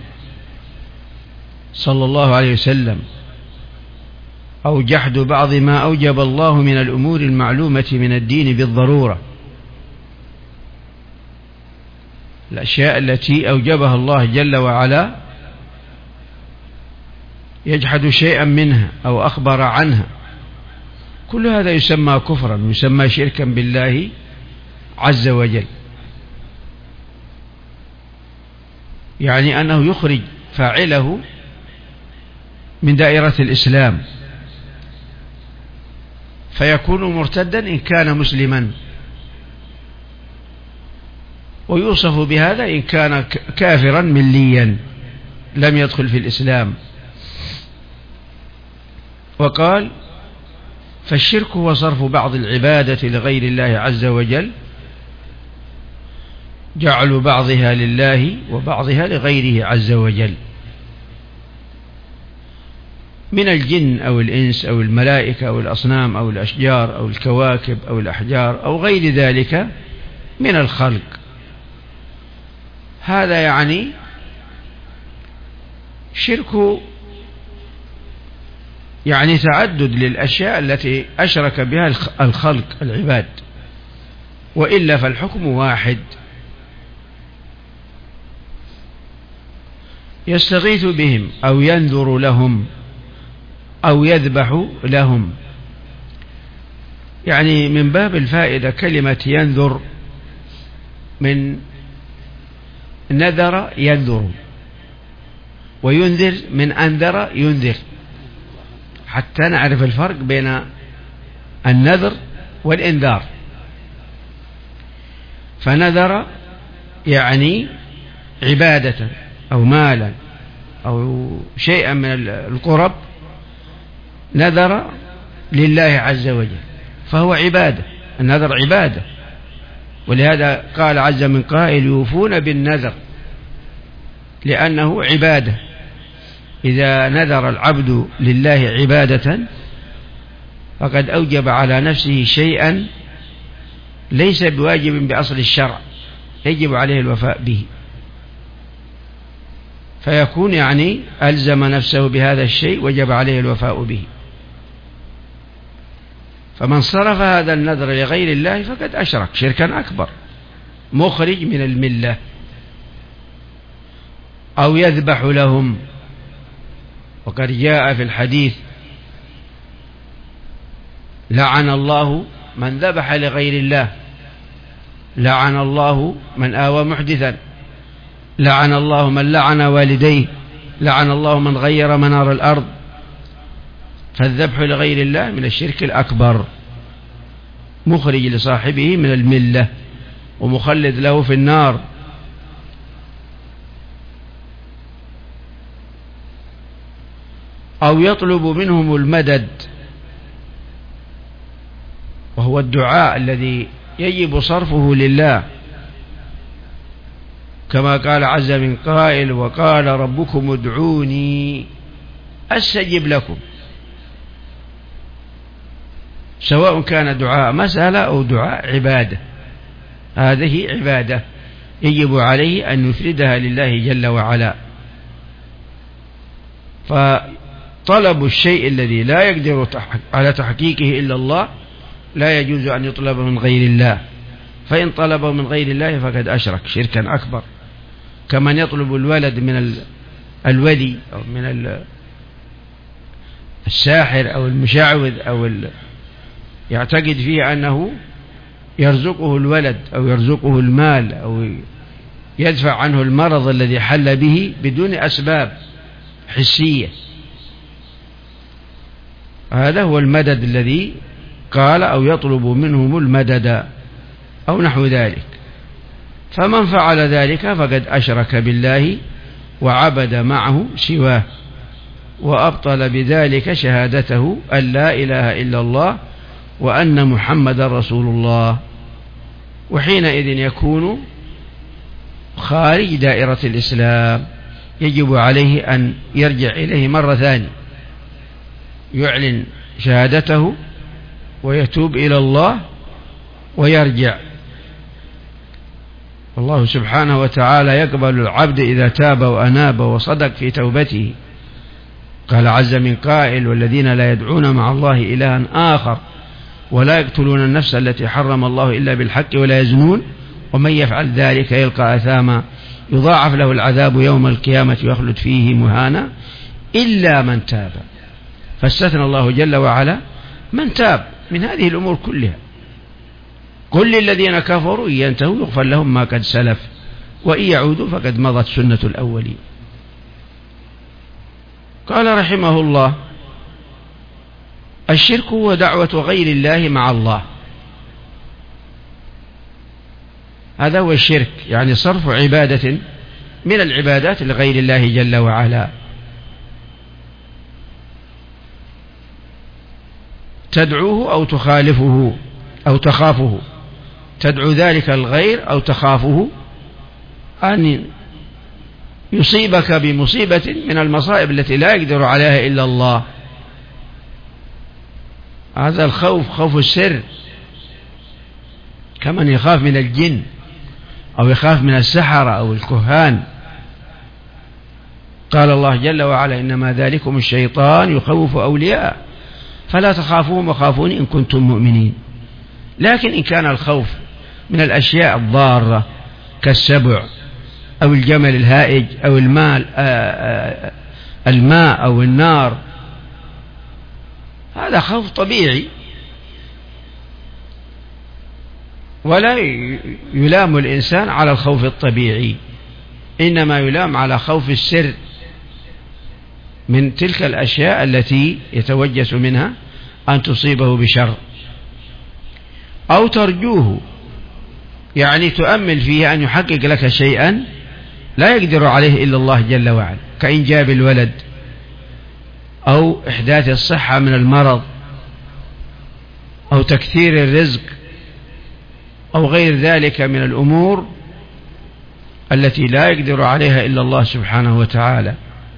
صلى الله عليه وسلم، أو جحد بعض ما أوجب الله من الأمور المعلومة من الدين بالضرورة، الأشياء التي أوجبها الله جل وعلا يجحد شيئا منها أو أخبر عنها، كل هذا يسمى كفرا، يسمى شركا بالله عز وجل. يعني أنه يخرج فاعله من دائرة الإسلام، فيكون مرتدا إن كان مسلما، ويوصف بهذا إن كان كافرا مليا لم يدخل في الإسلام. وقال فالشرك هو صرف بعض العبادة لغير الله عز وجل، جعل بعضها لله وبعضها لغيره عز وجل، من الجن أو الإنس أو الملائكة أو الأصنام أو الأشجار أو الكواكب أو الأحجار أو غير ذلك من الخلق. هذا يعني شرك، يعني تعدد للأشياء التي أشرك بها الخلق العباد، وإلا فالحكم واحد. يستغيث بهم أو ينذر لهم أو يذبح لهم. يعني من باب الفائدة كلمة ينذر من نذر ينذر، وينذر من أنذر ينذر، حتى نعرف الفرق بين النذر والإنذار. فنذر يعني عبادة أو مالا أو شيئا من القرب، نذر لله عز وجل، فهو عبادة. النذر عبادة، ولهذا قال عز من قائل يوفون بالنذر، لأنه عبادة. إذا نذر العبد لله عبادة فقد أوجب على نفسه شيئا ليس بواجب بأصل الشرع، يجب عليه الوفاء به، فيكون يعني ألزم نفسه بهذا الشيء وجب عليه الوفاء به. فمن صرف هذا النذر لغير الله فقد أشرك شركا أكبر مخرج من الملة. أو يذبح لهم، وقد جاء في الحديث لعن الله من ذبح لغير الله، لعن الله من آوى محدثا، لعن الله من لعن والديه، لعن الله من غير منار الأرض. فالذبح لغير الله من الشرك الأكبر مخرج لصاحبه من الملة ومخلد له في النار. أو يطلب منهم المدد، وهو الدعاء الذي يجب صرفه لله، كما قال عز من قائل وقال ربكم ادعوني أستجب لكم، سواء كان دعاء مسألة أو دعاء عبادة، هذه عبادة يجب عليه أن يفردها لله جل وعلا. فطلب الشيء الذي لا يقدر على تحقيقه إلا الله لا يجوز أن يطلب من غير الله، فإن طلب من غير الله فقد أشرك شركا أكبر، كمن يطلب الولد من الولي أو من الساحر أو المشعوذ أو يعتقد فيه أنه يرزقه الولد أو يرزقه المال أو يدفع عنه المرض الذي حل به بدون أسباب حسية. هذا هو المدد الذي قال أو يطلب منهم المدد أو نحو ذلك. فمن فعل ذلك فقد أشرك بالله وعبد معه سواه، وأبطل بذلك شهادته أن لا إله إلا الله وأن محمد رسول الله، وحينئذ يكون خارج دائرة الإسلام. يجب عليه أن يرجع إليه مرة ثانية، يعلن شهادته ويتوب إلى الله ويرجع. الله سبحانه وتعالى يقبل العبد إذا تاب وأناب وصدق في توبته. قال عز من قائل: والذين لا يدعون مع الله إلها آخر ولا يقتلون النفس التي حرم الله إلا بالحق ولا يزنون ومن يفعل ذلك يلقى أثاما يضاعف له العذاب يوم القيامة ويخلد فيه مهانا إلا من تاب. فاستثنى الله جل وعلا من تاب من هذه الأمور كلها. كل الذين كفروا ينتهوا يغفر لهم ما قد سلف وإن يعودوا فقد مضت سنة الأولين. قال رحمه الله: الشرك هو دعوة غير الله مع الله. هذا هو الشرك، يعني صرف عبادة من العبادات لغير الله جل وعلا، تدعوه أو تخالفه أو تخافه، تدعو ذلك الغير أو تخافه أن يصيبك بمصيبة من المصائب التي لا يقدر عليها إلا الله. هذا الخوف خوف السر، كمن يخاف من الجن أو يخاف من السحرة أو الكهان. قال الله جل وعلا: إنما ذلكم الشيطان يخوف أولياءه فلا تخافوهم وخافون إن كنتم مؤمنين. لكن إن كان الخوف من الأشياء الضارة كالسبع أو الجمل الهائج أو المال الماء أو النار، هذا خوف طبيعي ولا يلام الإنسان على الخوف الطبيعي، إنما يلام على خوف السر من تلك الأشياء التي يتوجس منها أن تصيبه بشر. أو ترجوه، يعني تؤمل فيه أن يحقق لك شيئا لا يقدر عليه إلا الله جل وعلا، كإنجاب الولد أو إحداث الصحة من المرض أو تكثير الرزق أو غير ذلك من الأمور التي لا يقدر عليها إلا الله سبحانه وتعالى.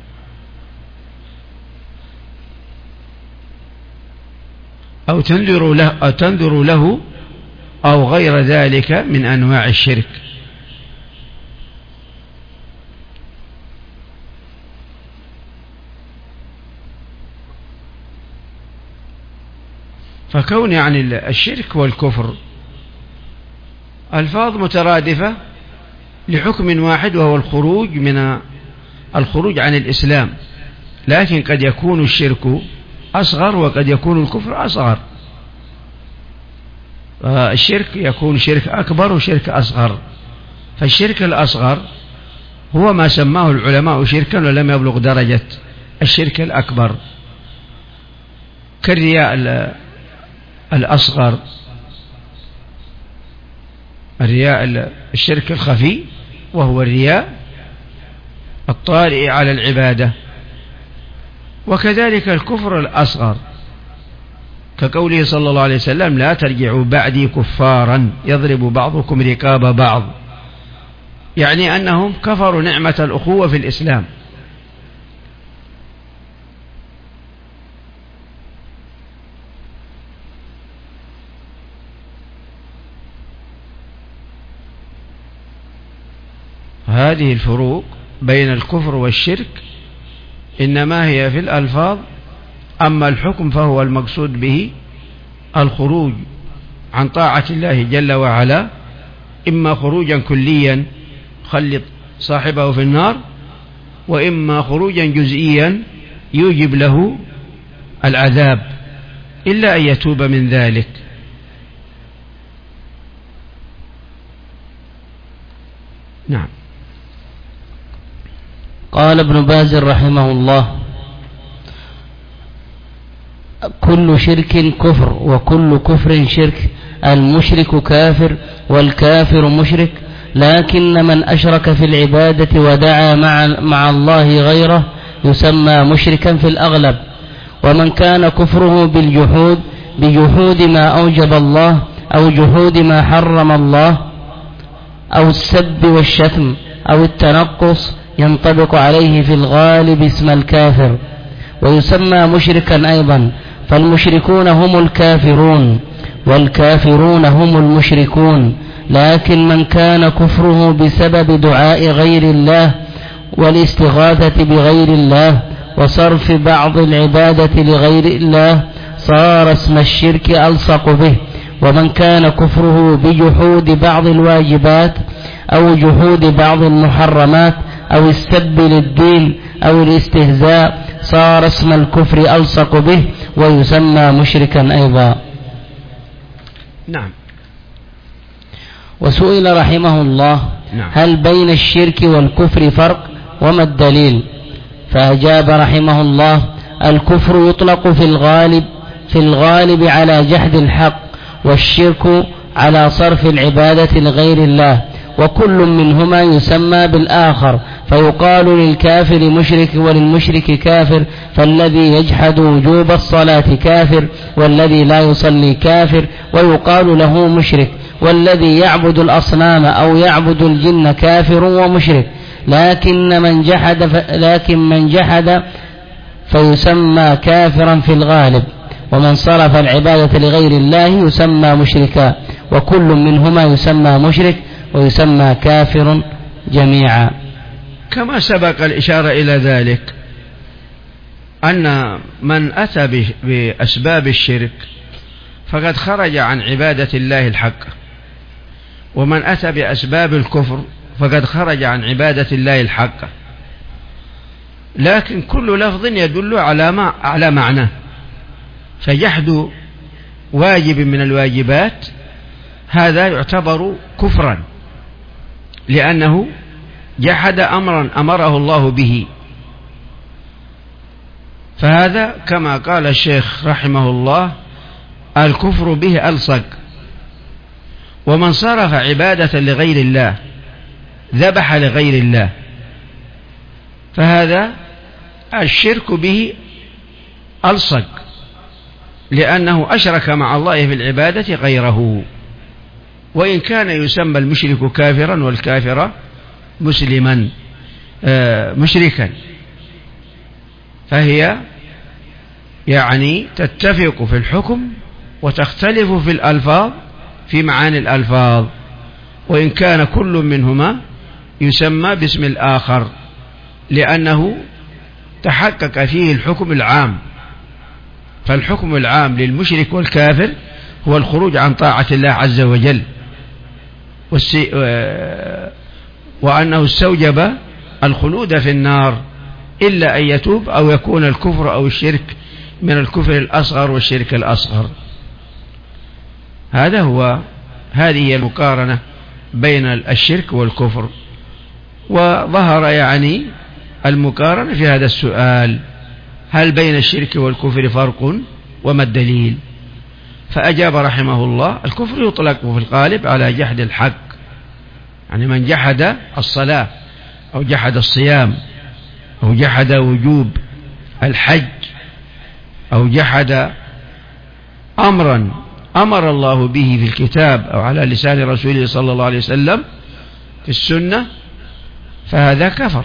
أو تنذر له أو تنذر له أو غير ذلك من أنواع الشرك. فكون يعني الشرك والكفر ألفاظ مترادفة لحكم واحد وهو الخروج من الخروج عن الإسلام، لكن قد يكون الشرك أصغر وقد يكون الكفر أصغر. الشرك يكون شرك أكبر وشرك أصغر. فالشرك الأصغر هو ما سماه العلماء شركا ولم يبلغ درجة الشرك الأكبر، كالرياء الأصغر، الرياء الشرك الخفي وهو الرياء الطارئ على العبادة. وكذلك الكفر الأصغر كقوله صلى الله عليه وسلم: لا ترجعوا بعدي كفارا يضرب بعضكم رقاب بعض، يعني أنهم كفروا نعمة الأخوة في الإسلام. وهذه الفروق بين الكفر والشرك إنما هي في الألفاظ، أما الحكم فهو المقصود به الخروج عن طاعة الله جل وعلا، إما خروجا كليا خلط صاحبه في النار، وإما خروجا جزئيا يوجب له العذاب إلا أن يتوب من ذلك. نعم. قال ابن باز رحمه الله: كل شرك كفر وكل كفر شرك، المشرك كافر والكافر مشرك، لكن من أشرك في العبادة ودعا مع, مع الله غيره يسمى مشركا في الأغلب. ومن كان كفره بالجحود بجحود ما أوجب الله أو جحود ما حرم الله أو السب والشتم أو التنقص ينطبق عليه في الغالب اسم الكافر، ويسمى مشركا أيضا، فالمشركون هم الكافرون والكافرون هم المشركون. لكن من كان كفره بسبب دعاء غير الله والاستغاثة بغير الله وصرف بعض العبادة لغير الله صار اسم الشرك ألصق به. ومن كان كفره بجحود بعض الواجبات أو جحود بعض المحرمات أو السب للدين أو الاستهزاء صار اسم الكفر ألصق به ويسمى مشركا أيضا. نعم. وسئل رحمه الله: نعم. هل بين الشرك والكفر فرق وما الدليل؟ فأجاب رحمه الله: الكفر يطلق في الغالب في الغالب على جحد الحق، والشرك على صرف العبادة لغير الله، وكل منهما يسمى بالآخر، فيقال للكافر مشرك وللمشرك كافر، فالذي يجحد وجوب الصلاة كافر والذي لا يصلي كافر، ويقال له مشرك، والذي يعبد الأصنام أو يعبد الجن كافر ومشرك. لكن من جحد ف... لكن من جحد فيسمى كافرا في الغالب، ومن صرف العبادة لغير الله يسمى مشركا، وكل منهما يسمى مشرك ويسمى كافر جميعا. كما سبق الإشارة إلى ذلك أن من أتى بأسباب الشرك فقد خرج عن عبادة الله الحق، ومن أتى بأسباب الكفر فقد خرج عن عبادة الله الحق، لكن كل لفظ يدل على ما على معناه. فجحد واجب من الواجبات هذا يعتبر كفرا، لأنه جحد أمرا أمره الله به، فهذا كما قال الشيخ رحمه الله: الكفر به ألصق. ومن صرف عبادة لغير الله، ذبح لغير الله، فهذا الشرك به ألصق، لأنه أشرك مع الله في العبادة غيره، وإن كان يسمى المشرك كافرا والكافر مسلما آه مشركا، فهي يعني تتفق في الحكم وتختلف في الألفاظ، في معاني الألفاظ، وإن كان كل منهما يسمى باسم الآخر، لأنه تحقق فيه الحكم العام. فالحكم العام للمشرك والكافر هو الخروج عن طاعة الله عز وجل، وأنه استوجب الخلود في النار إلا أن يتوب أو يكون الكفر أو الشرك من الكفر الأصغر والشرك الأصغر. هذا هو هذه هي المقارنة بين الشرك والكفر. وظهر يعني المقارنة في هذا السؤال: هل بين الشرك والكفر فرق وما الدليل؟ فأجاب رحمه الله: الكفر يطلق في الغالب على جحد الحق، يعني من جحد الصلاة أو جحد الصيام أو جحد وجوب الحج أو جحد أمرا أمر الله به في الكتاب أو على لسان رسوله صلى الله عليه وسلم في السنة، فهذا كفر.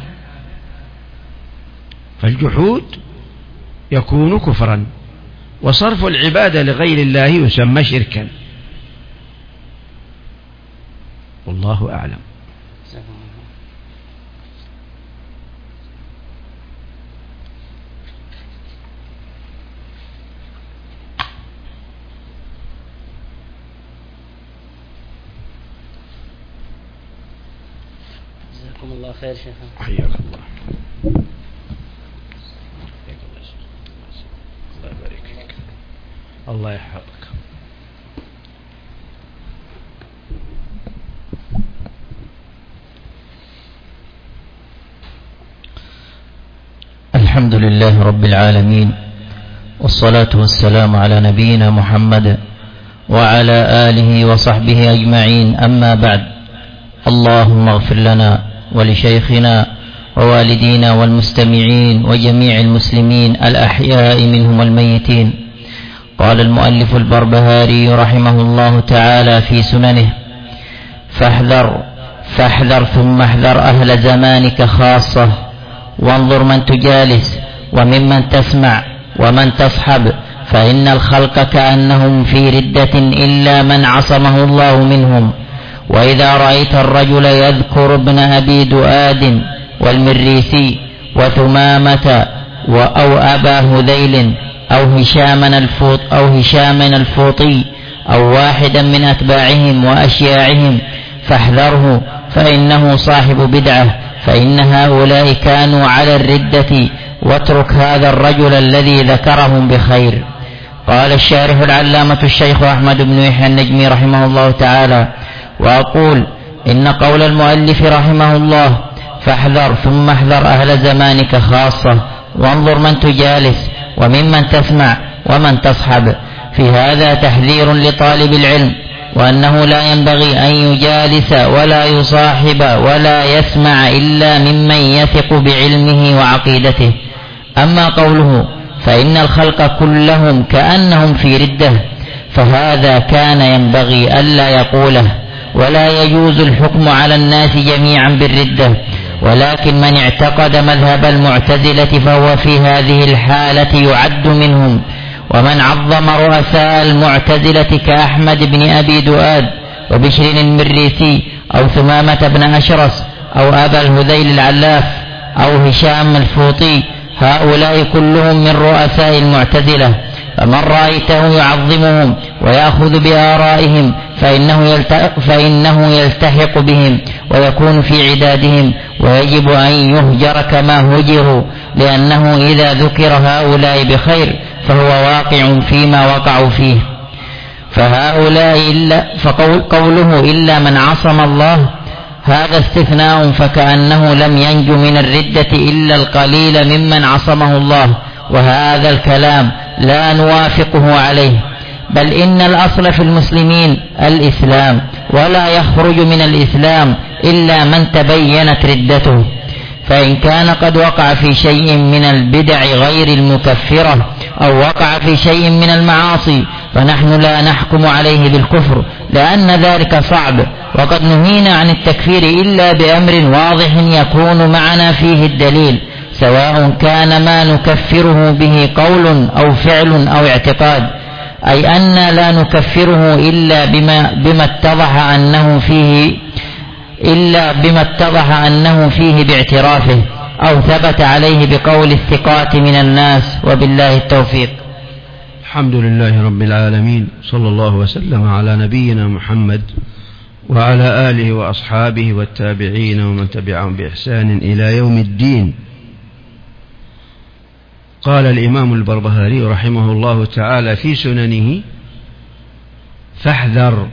فالجحود يكون كفرا، وصرف العبادة لغير الله يسمى شركا. والله أعلم. جزاكم الله خير شيخنا. حياك الله. الله يبارك فيك. الله يحفظك. الحمد لله رب العالمين، والصلاة والسلام على نبينا محمد وعلى آله وصحبه أجمعين، أما بعد. اللهم اغفر لنا ولشيخنا ووالدينا والمستمعين وجميع المسلمين الأحياء منهم والميتين. قال المؤلف البربهاري رحمه الله تعالى في سننه: فاحذر فاحذر ثم احذر أهل زمانك خاصة، وانظر من تجالس وممن تسمع ومن تصحب، فإن الخلق كأنهم في ردة إلا من عصمه الله منهم. وإذا رأيت الرجل يذكر ابن أبي دؤاد والمريسي وثمامة أو أبا هذيل أو هشاما الفوط أو هشاما الفوطي أو واحدا من أتباعهم وأشياعهم فاحذره، فإنه صاحب بدعة، فإن هؤلاء كانوا على الردة، واترك هذا الرجل الذي ذكرهم بخير. قال الشارح العلامة الشيخ أحمد بن يحيى النجمي رحمه الله تعالى: وأقول إن قول المؤلف رحمه الله فاحذر ثم احذر أهل زمانك خاصة، وانظر من تجالس وممن تسمع ومن تصحب، في هذا تحذير لطالب العلم، وأنه لا ينبغي أن يجالس ولا يصاحب ولا يسمع إلا ممن يثق بعلمه وعقيدته. أما قوله فإن الخلق كلهم كأنهم في ردة، فهذا كان ينبغي ألا يقوله، ولا يجوز الحكم على الناس جميعا بالردة، ولكن من اعتقد مذهب المعتزلة فهو في هذه الحالة يعد منهم. ومن عظم رؤساء المعتزلة كأحمد بن أبي دؤاد وبشر المريسي أو ثمامة بن أشرس أو أبا الهذيل العلاف أو هشام الفوطي، هؤلاء كلهم من رؤساء المعتزلة، فمن رأيته يعظمهم ويأخذ بآرائهم فإنه, فإنه يلتحق بهم ويكون في عدادهم، ويجب أن يهجر كما هجروا، لأنه إذا ذكر هؤلاء بخير فهو واقع فيما وقعوا فيه. فهؤلاء إلا فقول قوله إلا من عصم الله هذا استثناء، فكأنه لم ينج من الردة إلا القليل ممن عصمه الله، وهذا الكلام لا نوافقه عليه، بل إن الأصل في المسلمين الإسلام، ولا يخرج من الإسلام إلا من تبينت ردته. فإن كان قد وقع في شيء من البدع غير المكفرة أو وقع في شيء من المعاصي فنحن لا نحكم عليه بالكفر، لأن ذلك صعب، وقد نهينا عن التكفير إلا بأمر واضح يكون معنا فيه الدليل، سواء كان ما نكفره به قول أو فعل أو اعتقاد، أي أن لا نكفره إلا بما, بما اتضح أنه فيه إلا بما اتضح أنه فيه باعترافه أو ثبت عليه بقول الثقات من الناس، وبالله التوفيق. الحمد لله رب العالمين، صلى الله وسلم على نبينا محمد وعلى آله وأصحابه والتابعين ومن تبعهم بإحسان إلى يوم الدين. قال الإمام البربهاري رحمه الله تعالى في سننه: فاحذر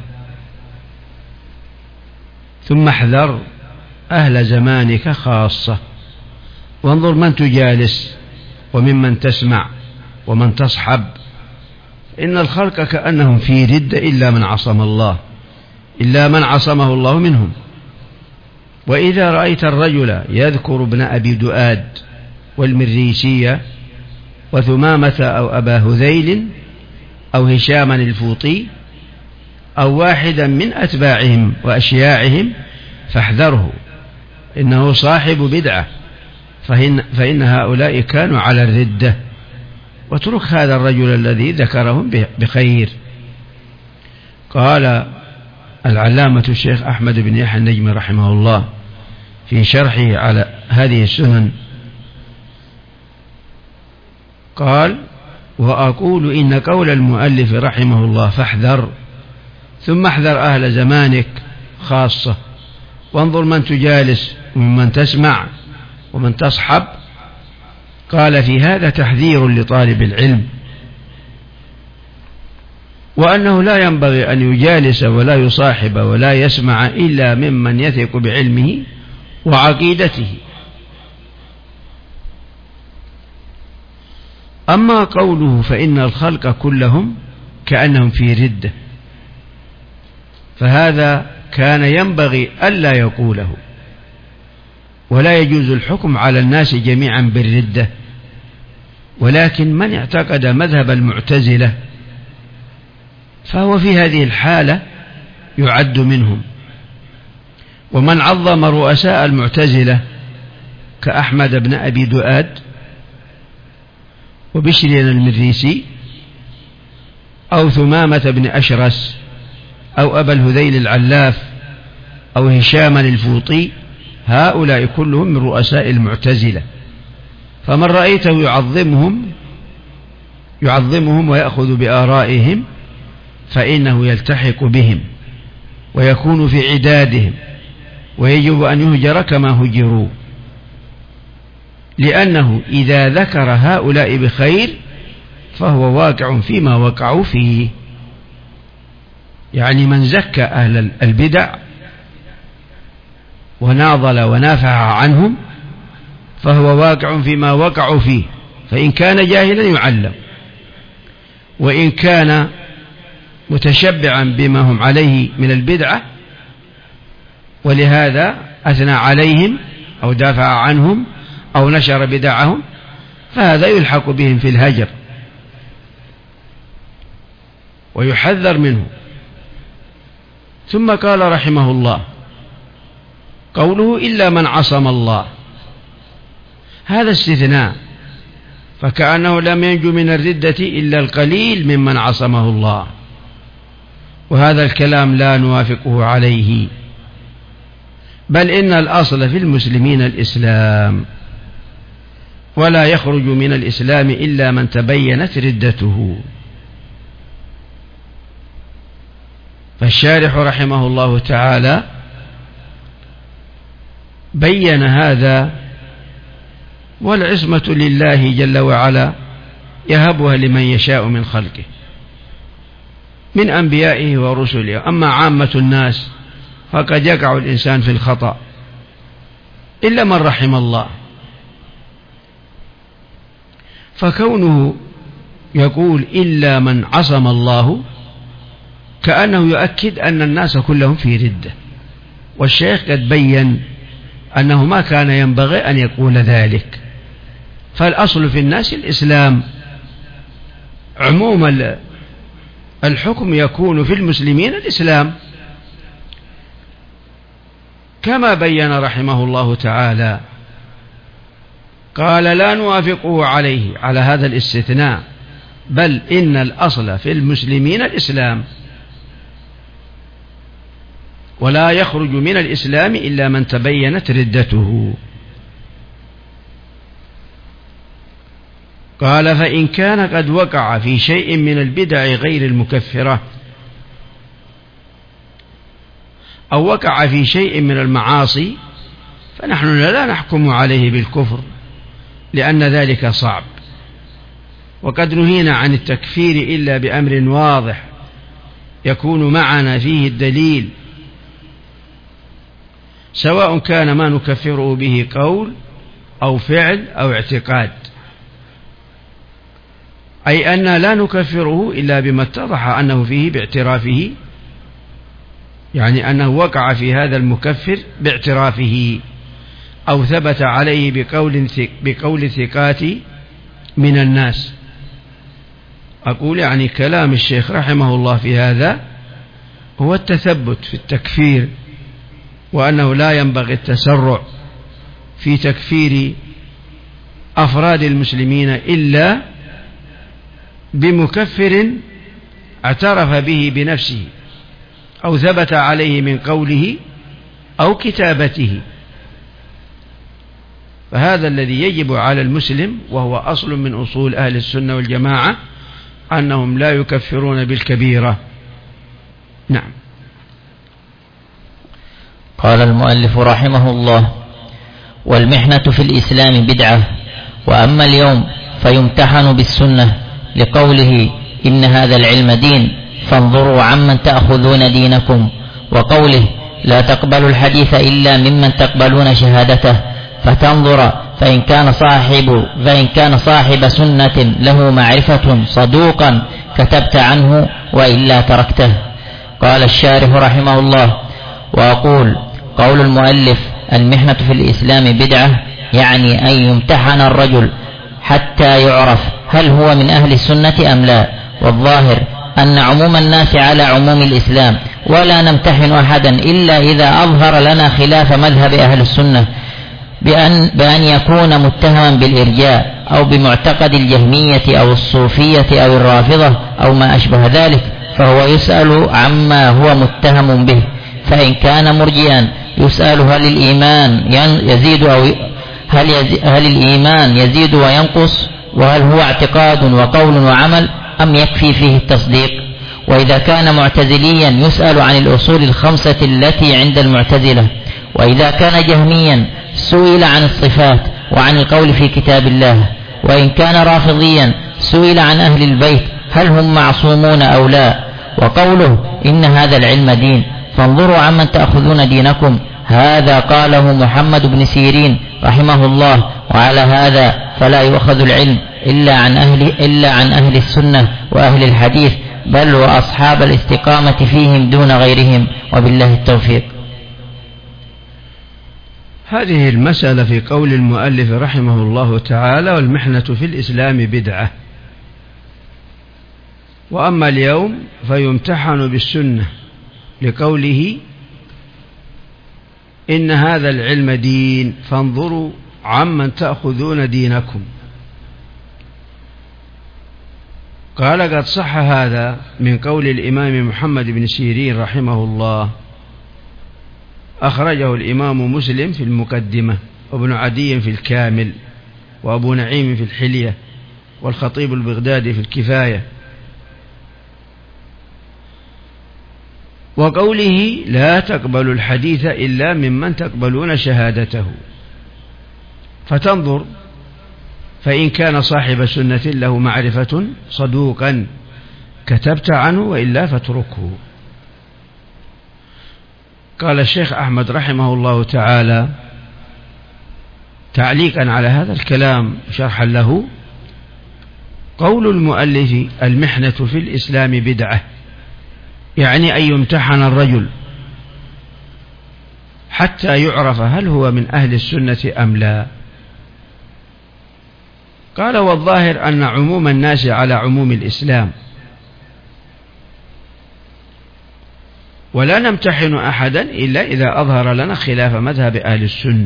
ثم احذر أهل زمانك خاصة، وانظر من تجالس وممن تسمع ومن تصحب، إن الخلق كأنهم في ردة إلا من عصم الله إلا من عصمه الله منهم. وإذا رأيت الرجل يذكر ابن أبي دؤاد والمريسية وثمامة أو أبا هذيل أو هشاما الفوطي أو واحدا من أتباعهم وأشياعهم فاحذره، إنه صاحب بدعة، فإن, فإن هؤلاء كانوا على الردة، واترك هذا الرجل الذي ذكرهم بخير. قال العلامة الشيخ أحمد بن يحيى النجمي رحمه الله في شرحه على هذه السنن، قال: وأقول إن قول المؤلف رحمه الله فاحذر ثم احذر أهل زمانك خاصة، وانظر من تجالس ومن تسمع ومن تصحب. قال في هذا تحذير لطالب العلم، وأنه لا ينبغي أن يجالس ولا يصاحب ولا يسمع إلا ممن يثق بعلمه وعقيدته. أما قوله فإن الخلق كلهم كأنهم في ردة، فهذا كان ينبغي ألا يقوله، ولا يجوز الحكم على الناس جميعا بالردة، ولكن من اعتقد مذهب المعتزلة فهو في هذه الحالة يعد منهم. ومن عظم رؤساء المعتزلة كأحمد بن أبي دؤاد وبشر المريسي أو ثمامة بن أشرس أو أبا الهذيل العلاف أو هشام الفوطي، هؤلاء كلهم من رؤساء المعتزلة. فمن رأيته يعظمهم يعظمهم ويأخذ بآرائهم فإنه يلتحق بهم ويكون في عدادهم، ويجب أن يهجر كما هجروا، لأنه إذا ذكر هؤلاء بخير فهو واقع فيما وقعوا فيه. يعني من زكى أهل البدع وناضل ونافع عنهم فهو واقع فيما وقعوا فيه، فإن كان جاهلا يعلم، وإن كان متشبعا بما هم عليه من البدعة ولهذا أثنى عليهم أو دافع عنهم أو نشر بدعهم فهذا يلحق بهم في الهجر ويحذر منه. ثم قال رحمه الله قوله إلا من عصم الله، هذا استثناء، فكأنه لم ينجو من الردة إلا القليل ممن عصمه الله، وهذا الكلام لا نوافقه عليه، بل إن الأصل في المسلمين الإسلام، ولا يخرج من الإسلام إلا من تبينت ردته. فالشارح رحمه الله تعالى بين هذا، والعصمة لله جل وعلا يهبها لمن يشاء من خلقه من أنبيائه ورسله. أما عامة الناس فقد يقع الإنسان في الخطأ إلا من رحم الله. فكونه يقول إلا من عصم الله كأنه يؤكد أن الناس كلهم في ردة، والشيخ قد بين أنه ما كان ينبغي أن يقول ذلك، فالأصل في الناس الإسلام. عموم الحكم يكون في المسلمين الإسلام، كما بين رحمه الله تعالى. قال لا نوافقه عليه على هذا الاستثناء، بل إن الأصل في المسلمين الإسلام، ولا يخرج من الإسلام إلا من تبينت ردته. قال فإن كان قد وقع في شيء من البدع غير المكفرة أو وقع في شيء من المعاصي فنحن لا نحكم عليه بالكفر، لأن ذلك صعب، وقد نهينا عن التكفير إلا بأمر واضح يكون معنا فيه الدليل، سواء كان ما نكفره به قول أو فعل أو اعتقاد، أي أن لا نكفره إلا بما اتضح أنه فيه باعترافه، يعني أنه وقع في هذا المكفر باعترافه أو ثبت عليه بقول بقول ثقات من الناس. أقول يعني كلام الشيخ رحمه الله في هذا هو التثبت في التكفير، وأنه لا ينبغي التسرع في تكفير أفراد المسلمين إلا بمكفر اعترف به بنفسه أو ثبت عليه من قوله أو كتابته. فهذا الذي يجب على المسلم، وهو أصل من أصول أهل السنة والجماعة، أنهم لا يكفرون بالكبيرة. نعم. قال المؤلف رحمه الله: والمحنة في الإسلام بدعة. وأما اليوم فيمتحن بالسنة لقوله إن هذا العلم دين فانظروا عمن تأخذون دينكم، وقوله لا تقبلوا الحديث إلا ممن تقبلون شهادته، فتنظر فإن كان صاحب فإن كان صاحب سنة له معرفة صدوقا كتبت عنه وإلا تركته. قال الشارح رحمه الله: وأقول قول المؤلف المحنة في الإسلام بدعة يعني أن يمتحن الرجل حتى يعرف هل هو من أهل السنة أم لا. والظاهر أن عموم الناس على عموم الإسلام، ولا نمتحن أحدا إلا إذا أظهر لنا خلاف مذهب أهل السنة بأن, بأن يكون متهما بالإرجاء أو بمعتقد الجهمية أو الصوفية أو الرافضة أو ما أشبه ذلك، فهو يسأل عما هو متهم به. فإن كان مرجئا يسأل هل الإيمان يزيد أو هل, يزيد هل الإيمان يزيد وينقص، وهل هو اعتقاد وقول وعمل أم يكفي فيه التصديق. وإذا كان معتزليا يسأل عن الأصول الخمسة التي عند المعتزلة. وإذا كان جهميا سئل عن الصفات وعن القول في كتاب الله. وإن كان رافضيا سئل عن أهل البيت هل هم معصومون أو لا. وقوله إن هذا العلم دين فانظروا عمن تأخذون دينكم، هذا قاله محمد بن سيرين رحمه الله، وعلى هذا فلا يؤخذ العلم إلا عن أهل, إلا عن أهل السنة وأهل الحديث، بل وأصحاب الاستقامة فيهم دون غيرهم، وبالله التوفيق. هذه المسألة في قول المؤلف رحمه الله تعالى: والمحنة في الإسلام بدعة. وأما اليوم فيمتحن بالسنة لقوله إن هذا العلم دين فانظروا عمن تأخذون دينكم. قال: قد صح هذا من قول الإمام محمد بن سيرين رحمه الله، أخرجه الإمام مسلم في المقدمة، وابن عدي في الكامل، وأبو نعيم في الحلية، والخطيب البغدادي في الكفاية. وقوله لا تقبل الحديث إلا ممن تقبلون شهادته، فتنظر فإن كان صاحب سنة له معرفة صدوقا كتبت عنه وإلا فاتركه. قال الشيخ أحمد رحمه الله تعالى تعليقا على هذا الكلام شرحا له: قول المؤلف المحنة في الإسلام بدعة يعني أن يمتحن الرجل حتى يعرف هل هو من أهل السنة أم لا. قال: والظاهر أن عموم الناس على عموم الإسلام، ولا نمتحن أحدا إلا إذا أظهر لنا خلاف مذهب أهل السنة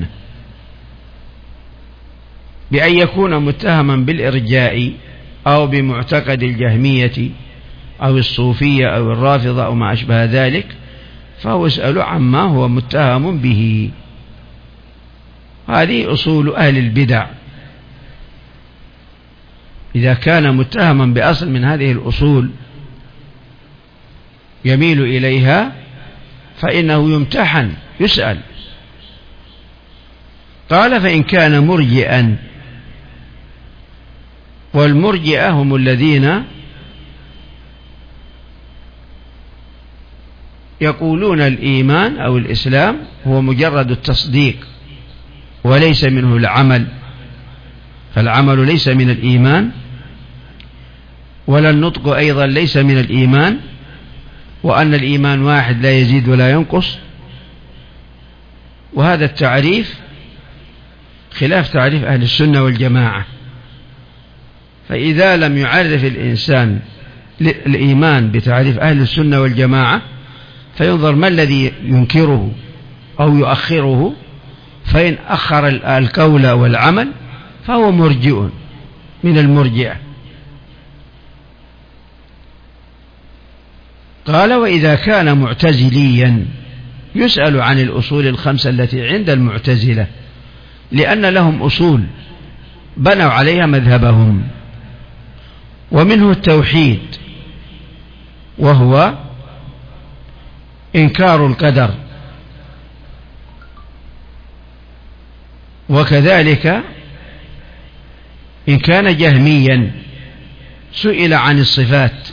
بأن يكون متهما بالإرجاء أو بمعتقد الجهمية أو الصوفية أو الرافضة أو ما أشبه ذلك، فهو يسأل عما هو متهم به. هذه أصول أهل البدع. إذا كان متهما بأصل من هذه الأصول يميل إليها فإنه يمتحن يسأل. قال: فإن كان مرجئا، والمرجئة هم الذين يقولون الإيمان أو الإسلام هو مجرد التصديق وليس منه العمل، فالعمل ليس من الإيمان، ولا النطق أيضا ليس من الإيمان، وأن الإيمان واحد لا يزيد ولا ينقص. وهذا التعريف خلاف تعريف أهل السنة والجماعة. فإذا لم يعرف الإنسان الإيمان بتعريف أهل السنة والجماعة فينظر ما الذي ينكره أو يؤخره، فإن أخر القول والعمل فهو مرجئ من المرجئة. قال: وإذا كان معتزليا يسأل عن الأصول الخمسة التي عند المعتزلة، لأن لهم أصول بنوا عليها مذهبهم، ومنه التوحيد وهو إنكار القدر، وكذلك إن كان جهميا سئل عن الصفات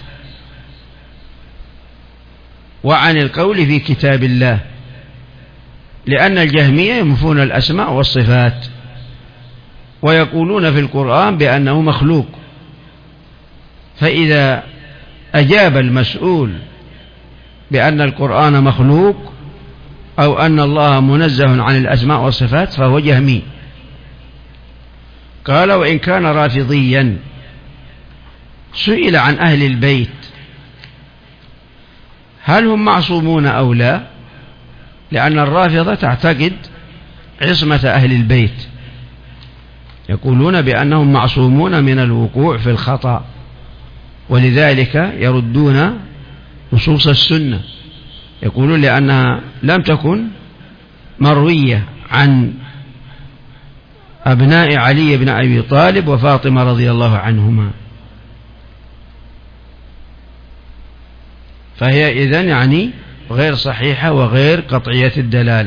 وعن القول في كتاب الله، لأن الجهمية ينفون الأسماء والصفات ويقولون في القرآن بأنه مخلوق. فإذا أجاب المسؤول بأن القرآن مخلوق أو أن الله منزه عن الأسماء والصفات فهو جهمي. قال: وإن كان رافضيا سئل عن أهل البيت هل هم معصومون أو لا، لأن الرافضة تعتقد عصمة أهل البيت، يقولون بأنهم معصومون من الوقوع في الخطأ، ولذلك يردون نصوص السنة، يقولون لأنها لم تكن مروية عن أبناء علي بن أبي طالب وفاطمة رضي الله عنهما، فهي إذن يعني غير صحيحة وغير قطعية الدلالة.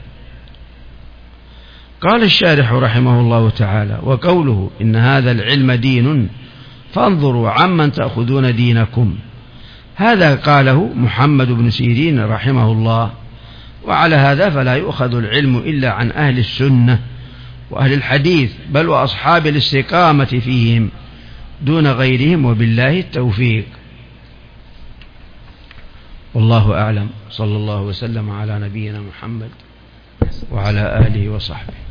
قال الشارح رحمه الله تعالى: وقوله إن هذا العلم دين فانظروا عمن تأخذون دينكم، هذا قاله محمد بن سيرين رحمه الله، وعلى هذا فلا يؤخذ العلم إلا عن أهل السنة وأهل الحديث، بل وأصحاب الاستقامة فيهم دون غيرهم، وبالله التوفيق. والله أعلم. صلى الله وسلم على نبينا محمد وعلى آله وصحبه.